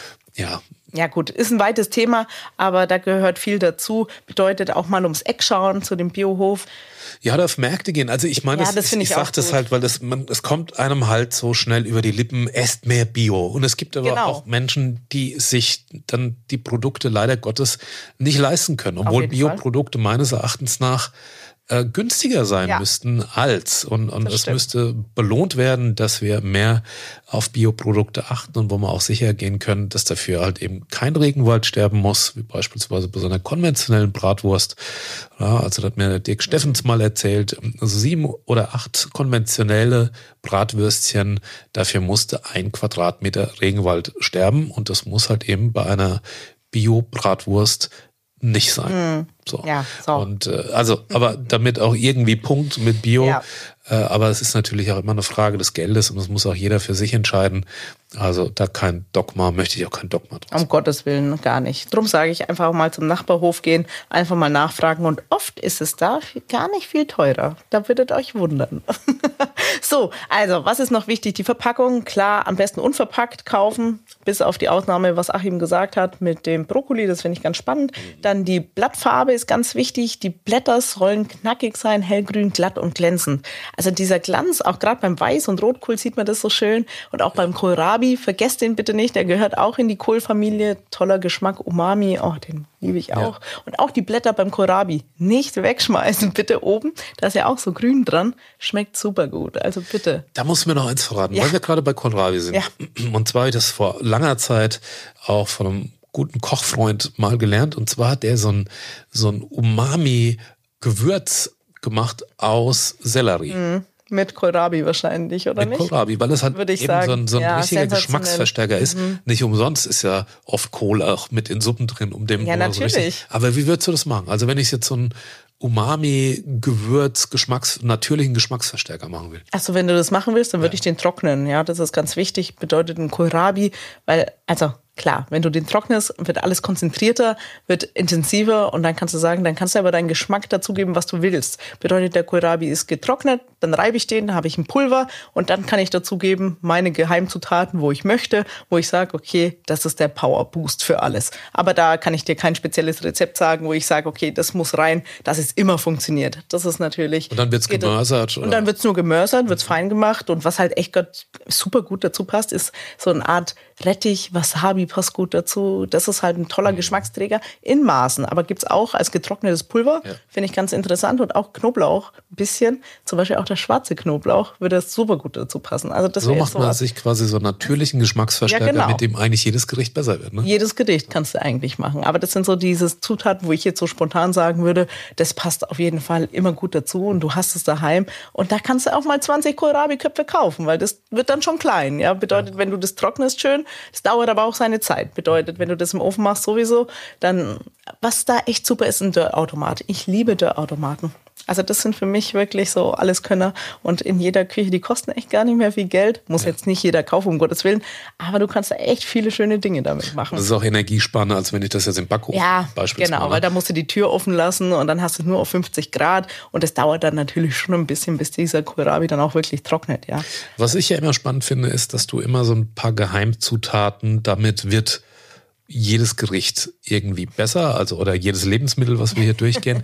Ja gut, ist ein weites Thema, aber da gehört viel dazu. Bedeutet auch mal ums Eck schauen zu dem Biohof. Ja, oder auf Märkte gehen. Also ich meine, ich sage das halt, weil es kommt einem halt so schnell über die Lippen, esst mehr Bio. Und es gibt aber auch Menschen, die sich dann die Produkte leider Gottes nicht leisten können. Obwohl Bioprodukte meines Erachtens nach günstiger sein müssten als. Und es müsste belohnt werden, dass wir mehr auf Bioprodukte achten und wo wir auch sicher gehen können, dass dafür halt eben kein Regenwald sterben muss, wie beispielsweise bei so einer konventionellen Bratwurst. Ja, also das hat mir Dirk Steffens mal erzählt, also 7 oder 8 konventionelle Bratwürstchen, dafür musste 1 Quadratmeter Regenwald sterben und das muss halt eben bei einer Bio-Bratwurst nicht sein. So. Ja, so. Und aber damit auch irgendwie Punkt mit Bio. Ja. Aber es ist natürlich auch immer eine Frage des Geldes und das muss auch jeder für sich entscheiden. Also da kein Dogma, möchte ich auch kein Dogma draus. Um Gottes Willen, gar nicht. Drum sage ich einfach mal zum Nachbarhof gehen, einfach mal nachfragen und oft ist es da gar nicht viel teurer. Da würdet ihr euch wundern. So, also was ist noch wichtig? Die Verpackung, klar, am besten unverpackt kaufen, bis auf die Ausnahme, was Achim gesagt hat mit dem Brokkoli, das finde ich ganz spannend. Dann die Blattfarbe ist ganz wichtig. Die Blätter sollen knackig sein, hellgrün, glatt und glänzend. Also dieser Glanz, auch gerade beim Weiß- und Rotkohl sieht man das so schön. Und auch beim Kohlrabi, vergesst den bitte nicht, der gehört auch in die Kohlfamilie. Toller Geschmack, Umami, oh, den liebe ich auch. Ja. Und auch die Blätter beim Kohlrabi nicht wegschmeißen, bitte oben. Da ist ja auch so grün dran, schmeckt super gut. Also bitte. Da muss mir noch eins verraten, weil wir gerade bei Kohlrabi sind. Ja. Und zwar habe ich das vor langer Zeit auch von einem guten Kochfreund mal gelernt. Und zwar hat der so ein Umami-Gewürz gemacht aus Sellerie. Mit Kohlrabi wahrscheinlich, oder nicht? Mit Kohlrabi, weil es halt eben so ein richtiger Geschmacksverstärker ist. Nicht umsonst ist ja oft Kohl auch mit in Suppen drin. Natürlich. So aber wie würdest du das machen? Also wenn ich jetzt so ein Umami-Gewürz, natürlichen Geschmacksverstärker machen will. Achso, wenn du das machen willst, dann würde ich den trocknen. Ja, das ist ganz wichtig. Bedeutet ein Kohlrabi, weil, also klar, wenn du den trocknest, wird alles konzentrierter, wird intensiver und dann kannst du sagen, dann kannst du aber deinen Geschmack dazugeben, was du willst. Bedeutet, der Kohlrabi ist getrocknet, dann reibe ich den, dann habe ich ein Pulver und dann kann ich dazugeben meine Geheimzutaten, wo ich möchte, wo ich sage, okay, das ist der Power Boost für alles. Aber da kann ich dir kein spezielles Rezept sagen, wo ich sage, okay, das muss rein, dass es immer funktioniert. Das ist natürlich... Und dann wird es gemörsert? Und dann wird es nur gemörsert, wird es fein gemacht und was halt echt super gut dazu passt, ist so eine Art Rettich, Wasabi passt gut dazu. Das ist halt ein toller Geschmacksträger in Maßen. Aber gibt's auch als getrocknetes Pulver. Ja. Finde ich ganz interessant. Und auch Knoblauch ein bisschen. Zum Beispiel auch der schwarze Knoblauch würde super gut dazu passen. Also das so macht man sich quasi so einen natürlichen Geschmacksverstärker, mit dem eigentlich jedes Gericht besser wird. Ne? Jedes Gericht kannst du eigentlich machen. Aber das sind so diese Zutaten, wo ich jetzt so spontan sagen würde, das passt auf jeden Fall immer gut dazu. Und du hast es daheim. Und da kannst du auch mal 20 Kohlrabi-Köpfe kaufen, weil das wird dann schon klein. Ja, bedeutet, wenn du das trocknest schön, das dauert aber auch seine Zeit. Bedeutet, wenn du das im Ofen machst sowieso, dann, was da echt super ist, ein Dörrautomat. Ich liebe Dörrautomaten. Also das sind für mich wirklich so Alleskönner und in jeder Küche, die kosten echt gar nicht mehr viel Geld. Muss jetzt nicht jeder kaufen, um Gottes Willen, aber du kannst da echt viele schöne Dinge damit machen. Das ist auch energiesparender, als wenn ich das jetzt im Backofen beispielsweise genau, weil da musst du die Tür offen lassen und dann hast du es nur auf 50 Grad und es dauert dann natürlich schon ein bisschen, bis dieser Kohlrabi dann auch wirklich trocknet. Ja. Was ich ja immer spannend finde, ist, dass du immer so ein paar Geheimzutaten, damit wird jedes Gericht irgendwie besser, also oder jedes Lebensmittel, was wir hier durchgehen.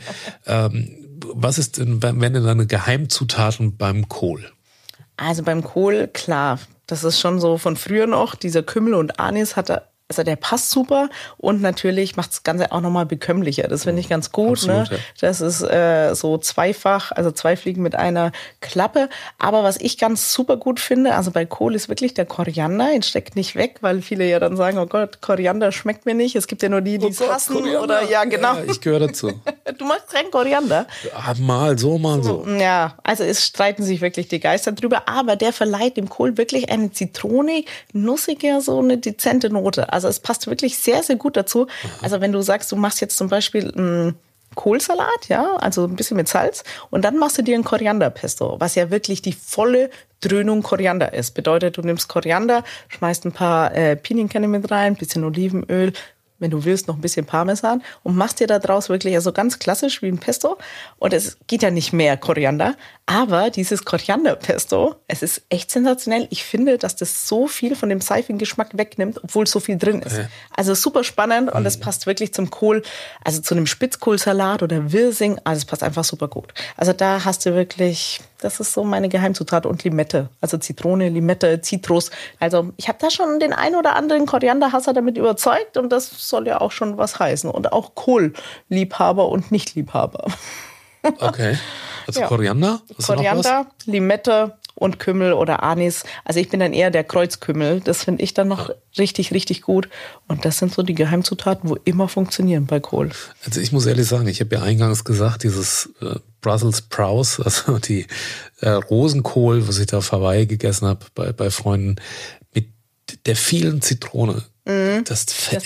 Was ist denn, wenn denn deine Geheimzutaten beim Kohl? Also beim Kohl, klar, das ist schon so von früher noch, dieser Kümmel und Anis also der passt super und natürlich macht das Ganze auch nochmal bekömmlicher. Das finde ich ganz gut. Absolut, ne? Ja. Das ist so zweifach, also 2 Fliegen mit einer Klappe. Aber was ich ganz super gut finde, also bei Kohl ist wirklich der Koriander. Den steckt nicht weg, weil viele ja dann sagen, oh Gott, Koriander schmeckt mir nicht. Es gibt ja nur die es hassen. Koriander. Oder ja, genau. Ja, ich gehöre dazu. Du magst keinen Koriander? Ja, mal so, mal so. Ja, also es streiten sich wirklich die Geister drüber. Aber der verleiht dem Kohl wirklich eine zitronig, nussige, so eine dezente Note. Also es passt wirklich sehr, sehr gut dazu. Also wenn du sagst, du machst jetzt zum Beispiel einen Kohlsalat, ja, also ein bisschen mit Salz und dann machst du dir ein Korianderpesto, was ja wirklich die volle Dröhnung Koriander ist. Bedeutet, du nimmst Koriander, schmeißt ein paar Pinienkerne mit rein, ein bisschen Olivenöl, wenn du willst, noch ein bisschen Parmesan und machst dir da draus wirklich also ganz klassisch wie ein Pesto. Und es geht ja nicht mehr Koriander, aber dieses Korianderpesto, es ist echt sensationell. Ich finde, dass das so viel von dem seifigen Geschmack wegnimmt, obwohl so viel drin ist. Also super spannend und es passt wirklich zum Kohl, also zu einem Spitzkohlsalat oder Wirsing. Also es passt einfach super gut. Also da hast du wirklich, das ist so meine Geheimzutat und Limette. Also Zitrone, Limette, Zitrus. Also ich habe da schon den ein oder anderen Korianderhasser damit überzeugt und das soll ja auch schon was heißen. Und auch Kohlliebhaber und Nichtliebhaber. Okay. Also Ja. Koriander? Hast du noch Koriander, Limette und Kümmel oder Anis. Also ich bin dann eher der Kreuzkümmel. Das finde ich dann noch richtig, richtig gut. Und das sind so die Geheimzutaten, wo immer funktionieren bei Kohl. was? Also ich muss ehrlich sagen, ich habe ja eingangs gesagt, dieses Brussels Sprouts, also die Rosenkohl, was ich da auf Hawaii gegessen habe bei Freunden, mit der vielen Zitrone. Das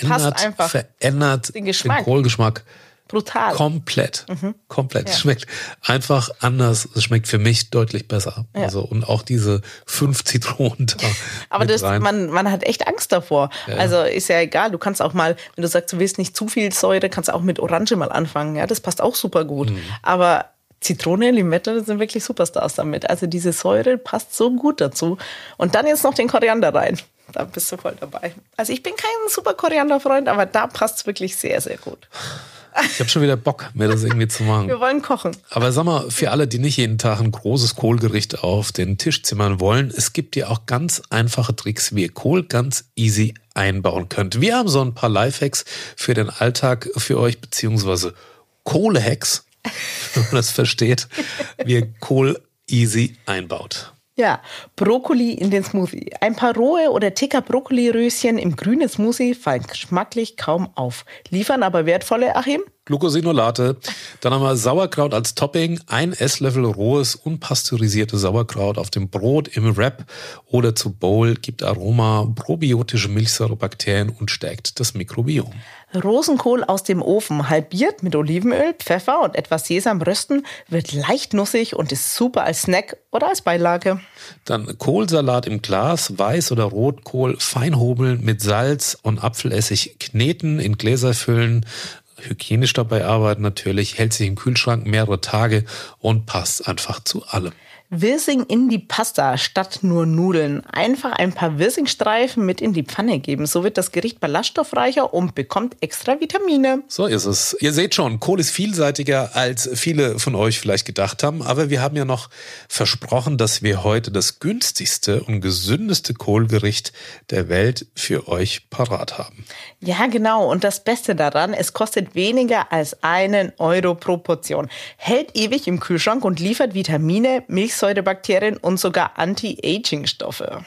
verändert Den den Geschmack. Kohlgeschmack. Brutal. Komplett. Komplett. Ja. Es schmeckt einfach anders. Es schmeckt für mich deutlich besser. Ja. Also, und auch diese 5 Zitronen da. Aber mit rein. man hat echt Angst davor. Ja. Also ist ja egal. Du kannst auch mal, wenn du sagst, du willst nicht zu viel Säure, kannst du auch mit Orange mal anfangen. Ja, das passt auch super gut. Aber Zitrone, Limette sind wirklich Superstars damit. Also diese Säure passt so gut dazu. Und dann jetzt noch den Koriander rein. Da bist du voll dabei. Also ich bin kein super Korianderfreund, aber da passt es wirklich sehr, sehr gut. Ich habe schon wieder Bock, mir das irgendwie zu machen. Wir wollen kochen. Aber sag mal, für alle, die nicht jeden Tag ein großes Kohlgericht auf den Tisch zimmern wollen, es gibt ja auch ganz einfache Tricks, wie ihr Kohl ganz easy einbauen könnt. Wir haben so ein paar Lifehacks für den Alltag für euch, beziehungsweise Kohlehacks, wenn man das versteht, wie ihr Kohl easy einbaut. Ja, Brokkoli in den Smoothie. Ein paar rohe oder Ticker Brokkoliröschen im grünen Smoothie fallen geschmacklich kaum auf. Liefern aber wertvolle, Achim? Glucosinolate. Dann haben wir Sauerkraut als Topping. 1 Esslöffel rohes, unpasteurisiertes Sauerkraut auf dem Brot, im Wrap oder zu Bowl, gibt Aroma, probiotische Milchsäurebakterien und stärkt das Mikrobiom. Rosenkohl aus dem Ofen, halbiert mit Olivenöl, Pfeffer und etwas Sesam rösten, wird leicht nussig und ist super als Snack oder als Beilage. Dann Kohlsalat im Glas, Weiß- oder Rotkohl, fein hobeln mit Salz und Apfelessig kneten, in Gläser füllen, hygienisch dabei arbeiten natürlich, hält sich im Kühlschrank mehrere Tage und passt einfach zu allem. Wirsing in die Pasta statt nur Nudeln. Einfach ein paar Wirsingstreifen mit in die Pfanne geben. So wird das Gericht ballaststoffreicher und bekommt extra Vitamine. So ist es. Ihr seht schon, Kohl ist vielseitiger, als viele von euch vielleicht gedacht haben. Aber wir haben ja noch versprochen, dass wir heute das günstigste und gesündeste Kohlgericht der Welt für euch parat haben. Ja, genau. Und das Beste daran, es kostet weniger als 1 Euro pro Portion. Hält ewig im Kühlschrank und liefert Vitamine, Milchsäurebakterien und sogar Anti-Aging-Stoffe.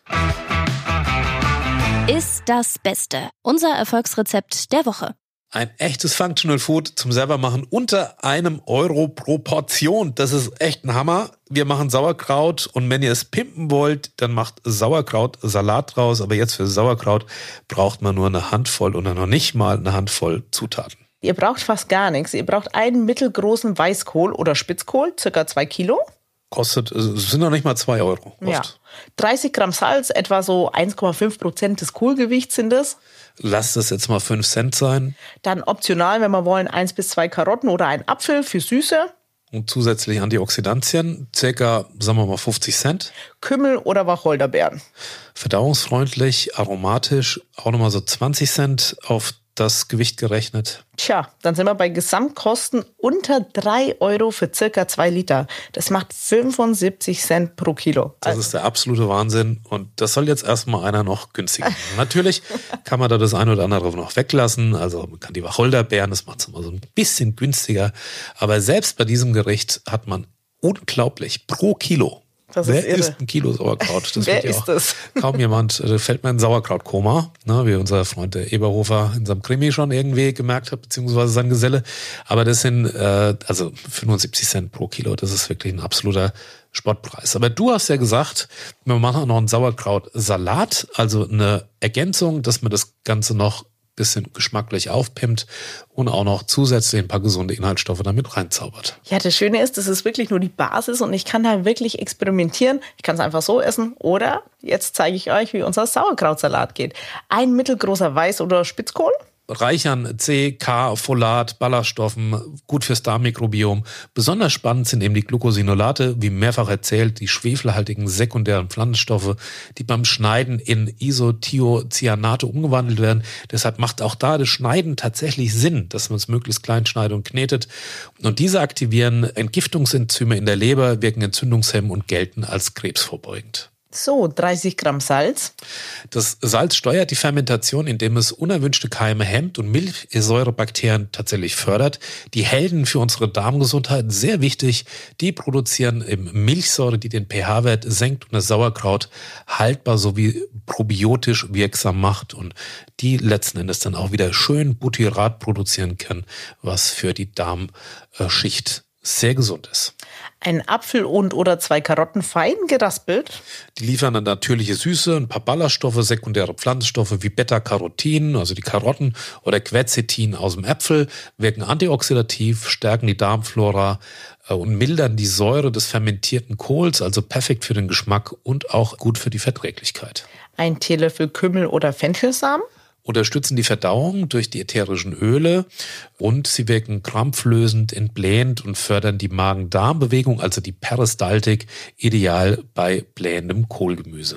Ist das Beste. Unser Erfolgsrezept der Woche. Ein echtes Functional Food zum selbermachen unter 1 Euro pro Portion. Das ist echt ein Hammer. Wir machen Sauerkraut und wenn ihr es pimpen wollt, dann macht Sauerkraut-Salat draus. Aber jetzt für Sauerkraut braucht man nur eine Handvoll oder noch nicht mal eine Handvoll Zutaten. Ihr braucht fast gar nichts. Ihr braucht einen mittelgroßen Weißkohl oder Spitzkohl, ca. 2 Kilo. Kostet, es sind noch nicht mal 2 Euro. Oft. Ja. 30 Gramm Salz, etwa so 1,5% des Kohlgewichts sind es. Lasst es jetzt mal 5 Cent sein. Dann optional, wenn wir wollen, 1 bis 2 Karotten oder ein Apfel für Süße. Und zusätzlich Antioxidantien, circa, sagen wir mal 50 Cent. Kümmel oder Wacholderbeeren. Verdauungsfreundlich, aromatisch, auch nochmal so 20 Cent auf das Gewicht gerechnet. Tja, dann sind wir bei Gesamtkosten unter 3 Euro für circa 2 Liter. Das macht 75 Cent pro Kilo. Das ist der absolute Wahnsinn und das soll jetzt erstmal einer noch günstiger machen. Natürlich kann man da das eine oder andere noch weglassen, also man kann die Wacholderbeeren, das macht es immer so ein bisschen günstiger, aber selbst bei diesem Gericht hat man unglaublich pro Kilo. Das ist Wer irre. isst ein Kilo Sauerkraut? Das Wer wird ja isst auch das? kaum jemand. Da fällt mir ein Sauerkrautkoma, ne, wie unser Freund der Eberhofer in seinem Krimi schon irgendwie gemerkt hat, beziehungsweise sein Geselle. Aber das sind also 75 Cent pro Kilo. Das ist wirklich ein absoluter Spottpreis. Aber du hast ja gesagt, wir machen auch noch einen Sauerkrautsalat, also eine Ergänzung, dass man das Ganze noch bisschen geschmacklich aufpimpt und auch noch zusätzlich ein paar gesunde Inhaltsstoffe damit reinzaubert. Ja, das Schöne ist, das ist wirklich nur die Basis und ich kann da wirklich experimentieren. Ich kann es einfach so essen oder jetzt zeige ich euch, wie unser Sauerkrautsalat geht. Ein mittelgroßer Weiß- oder Spitzkohl. Reich an C, K, Folat, Ballaststoffen, gut fürs Darmmikrobiom. Besonders spannend sind eben die Glucosinolate, wie mehrfach erzählt, die schwefelhaltigen sekundären Pflanzenstoffe, die beim Schneiden in Isothiocyanate umgewandelt werden. Deshalb macht auch da das Schneiden tatsächlich Sinn, dass man es möglichst klein schneidet und knetet. Und diese aktivieren Entgiftungsenzyme in der Leber, wirken entzündungshemmend und gelten als krebsvorbeugend. So, 30 Gramm Salz. Das Salz steuert die Fermentation, indem es unerwünschte Keime hemmt und Milchsäurebakterien tatsächlich fördert. Die Helden für unsere Darmgesundheit, sehr wichtig, die produzieren eben Milchsäure, die den pH-Wert senkt und das Sauerkraut haltbar sowie probiotisch wirksam macht und die letzten Endes dann auch wieder schön Butyrat produzieren kann, was für die Darmschicht sehr gesund ist. Ein Apfel oder 2 Karotten fein geraspelt. Die liefern eine natürliche Süße, ein paar Ballaststoffe, sekundäre Pflanzenstoffe wie Beta-Carotin, also die Karotten, oder Quercetin aus dem Äpfel, wirken antioxidativ, stärken die Darmflora und mildern die Säure des fermentierten Kohls, also perfekt für den Geschmack und auch gut für die Verträglichkeit. Ein Teelöffel Kümmel oder Fenchelsamen. Unterstützen die Verdauung durch die ätherischen Öle und sie wirken krampflösend, entblähend und fördern die Magen-Darm-Bewegung, also die Peristaltik, ideal bei blähendem Kohlgemüse.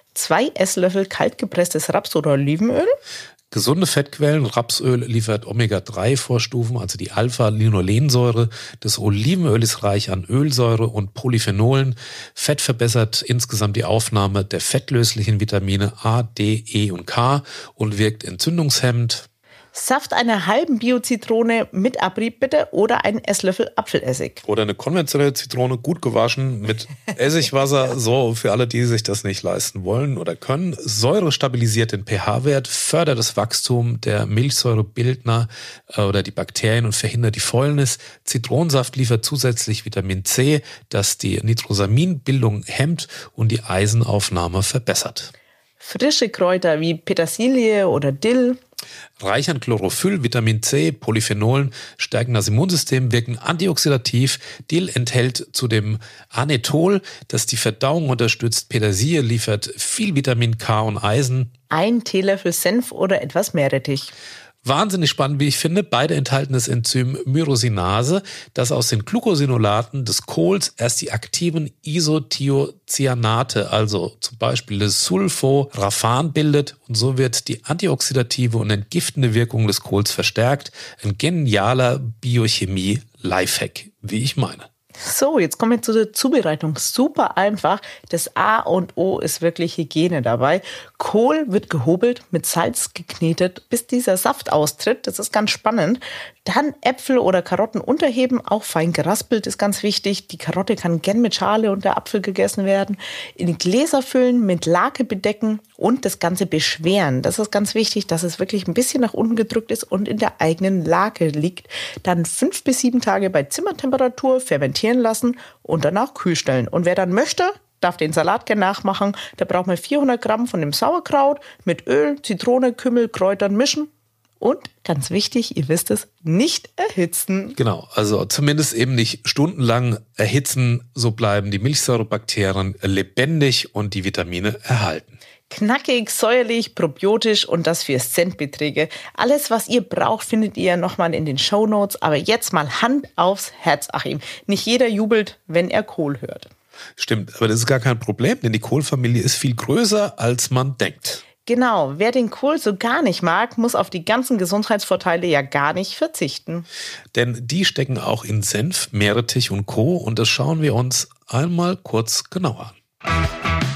2 Esslöffel kaltgepresstes Raps- oder Olivenöl. Gesunde Fettquellen, Rapsöl liefert Omega-3-Vorstufen, also die Alpha-Linolensäure. Das Olivenöl ist reich an Ölsäure und Polyphenolen. Fett verbessert insgesamt die Aufnahme der fettlöslichen Vitamine A, D, E und K und wirkt entzündungshemmend. Saft einer halben Bio-Zitrone mit Abrieb bitte oder einen Esslöffel Apfelessig. Oder eine konventionelle Zitrone, gut gewaschen mit Essigwasser, so für alle, die sich das nicht leisten wollen oder können. Säure stabilisiert den pH-Wert, fördert das Wachstum der Milchsäurebildner oder die Bakterien und verhindert die Fäulnis. Zitronensaft liefert zusätzlich Vitamin C, das die Nitrosaminbildung hemmt und die Eisenaufnahme verbessert. Frische Kräuter wie Petersilie oder Dill. Reich an Chlorophyll, Vitamin C, Polyphenolen, stärken das Immunsystem, wirken antioxidativ. Dill enthält zudem Anethol, das die Verdauung unterstützt. Petersilie liefert viel Vitamin K und Eisen. Ein Teelöffel Senf oder etwas Meerrettich. Wahnsinnig spannend, wie ich finde. Beide enthalten das Enzym Myrosinase, das aus den Glucosinolaten des Kohls erst die aktiven Isothiocyanate, also zum Beispiel das Sulforaphan, bildet. Und so wird die antioxidative und entgiftende Wirkung des Kohls verstärkt. Ein genialer Biochemie-Lifehack, wie ich meine. So, jetzt kommen wir zu der Zubereitung. Super einfach. Das A und O ist wirklich Hygiene dabei. Kohl wird gehobelt, mit Salz geknetet, bis dieser Saft austritt. Das ist ganz spannend. Dann Äpfel oder Karotten unterheben, auch fein geraspelt, ist ganz wichtig. Die Karotte kann gern mit Schale und der Apfel gegessen werden. In Gläser füllen, mit Lake bedecken und das Ganze beschweren. Das ist ganz wichtig, dass es wirklich ein bisschen nach unten gedrückt ist und in der eigenen Lake liegt. Dann 5 bis 7 Tage bei Zimmertemperatur fermentieren lassen und danach kühl stellen. Und wer dann möchte, darf den Salat gerne nachmachen. Da braucht man 400 Gramm von dem Sauerkraut mit Öl, Zitrone, Kümmel, Kräutern mischen. Und ganz wichtig, ihr wisst es, nicht erhitzen. Genau, also zumindest eben nicht stundenlang erhitzen, so bleiben die Milchsäurebakterien lebendig und die Vitamine erhalten. Knackig, säuerlich, probiotisch und das für Centbeträge. Alles, was ihr braucht, findet ihr nochmal in den Shownotes. Aber jetzt mal Hand aufs Herz, Achim. Nicht jeder jubelt, wenn er Kohl hört. Stimmt, aber das ist gar kein Problem, denn die Kohlfamilie ist viel größer, als man denkt. Genau, wer den Kohl so gar nicht mag, muss auf die ganzen Gesundheitsvorteile ja gar nicht verzichten. Denn die stecken auch in Senf, Meerrettich und Co. Und das schauen wir uns einmal kurz genauer an.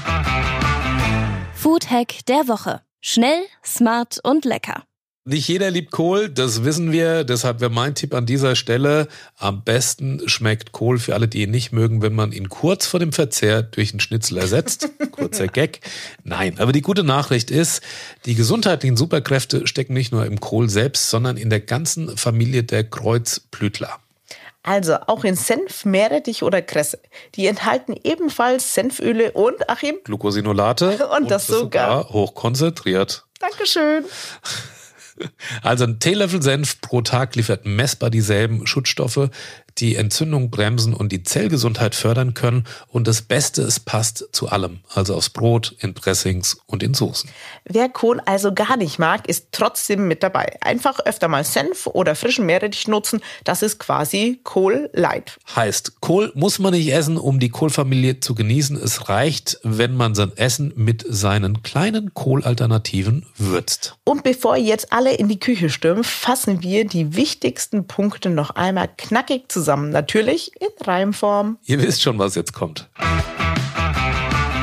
Foodhack der Woche. Schnell, smart und lecker. Nicht jeder liebt Kohl, das wissen wir. Deshalb wäre mein Tipp an dieser Stelle: Am besten schmeckt Kohl für alle, die ihn nicht mögen, wenn man ihn kurz vor dem Verzehr durch einen Schnitzel ersetzt. Kurzer Gag. Nein, aber die gute Nachricht ist, die gesundheitlichen Superkräfte stecken nicht nur im Kohl selbst, sondern in der ganzen Familie der Kreuzblütler. Also auch in Senf, Meerrettich oder Kresse. Die enthalten ebenfalls Senföle und, Achim, Glucosinolate und das sogar hochkonzentriert. Dankeschön. Also ein Teelöffel Senf pro Tag liefert messbar dieselben Schutzstoffe, die Entzündung bremsen und die Zellgesundheit fördern können. Und das Beste, es passt zu allem. Also aufs Brot, in Dressings und in Soßen. Wer Kohl also gar nicht mag, ist trotzdem mit dabei. Einfach öfter mal Senf oder frischen Meerrettich nutzen. Das ist quasi Kohl light. Heißt, Kohl muss man nicht essen, um die Kohlfamilie zu genießen. Es reicht, wenn man sein Essen mit seinen kleinen Kohlalternativen würzt. Und bevor jetzt alle in die Küche stürmen, fassen wir die wichtigsten Punkte noch einmal knackig zusammen. Natürlich in Reimform. Ihr wisst schon, was jetzt kommt.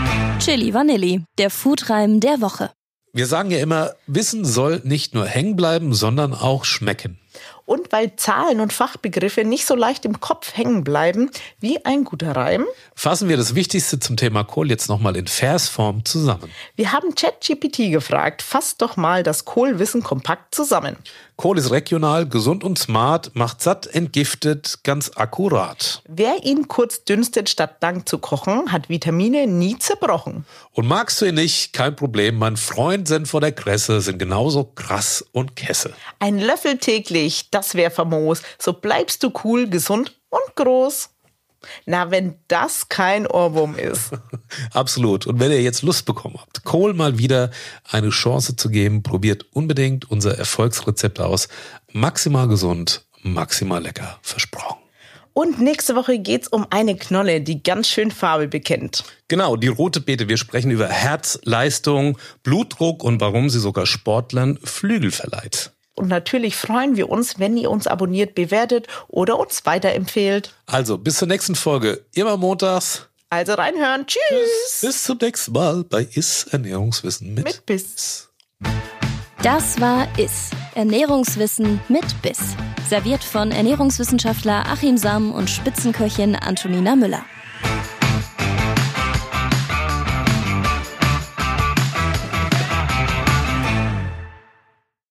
Chili Vanilli, der Foodreim der Woche. Wir sagen ja immer, Wissen soll nicht nur hängen bleiben, sondern auch schmecken. Und weil Zahlen und Fachbegriffe nicht so leicht im Kopf hängen bleiben wie ein guter Reim, fassen wir das Wichtigste zum Thema Kohl jetzt nochmal in Versform zusammen. Wir haben ChatGPT gefragt, fasst doch mal das Kohlwissen kompakt zusammen. Kohl ist regional, gesund und smart, macht satt, entgiftet, ganz akkurat. Wer ihn kurz dünstet, statt lang zu kochen, hat Vitamine nie zerbrochen. Und magst du ihn nicht? Kein Problem, mein Freund Senf vor der Kresse sind genauso krass und Kesse. Ein Löffel täglich, das wär famos, so bleibst du cool, gesund und groß. Na, wenn das kein Ohrwurm ist. Absolut. Und wenn ihr jetzt Lust bekommen habt, Kohl mal wieder eine Chance zu geben, probiert unbedingt unser Erfolgsrezept aus. Maximal gesund, maximal lecker, versprochen. Und nächste Woche geht's um eine Knolle, die ganz schön Farbe bekennt. Genau, die rote Beete. Wir sprechen über Herzleistung, Blutdruck und warum sie sogar Sportlern Flügel verleiht. Und natürlich freuen wir uns, wenn ihr uns abonniert, bewertet oder uns weiterempfehlt. Also, bis zur nächsten Folge. Immer montags. Also reinhören. Tschüss. Bis zum nächsten Mal bei Is Ernährungswissen mit Biss. Das war Is, Ernährungswissen mit Biss. Serviert von Ernährungswissenschaftler Achim Samm und Spitzenköchin Antonina Müller.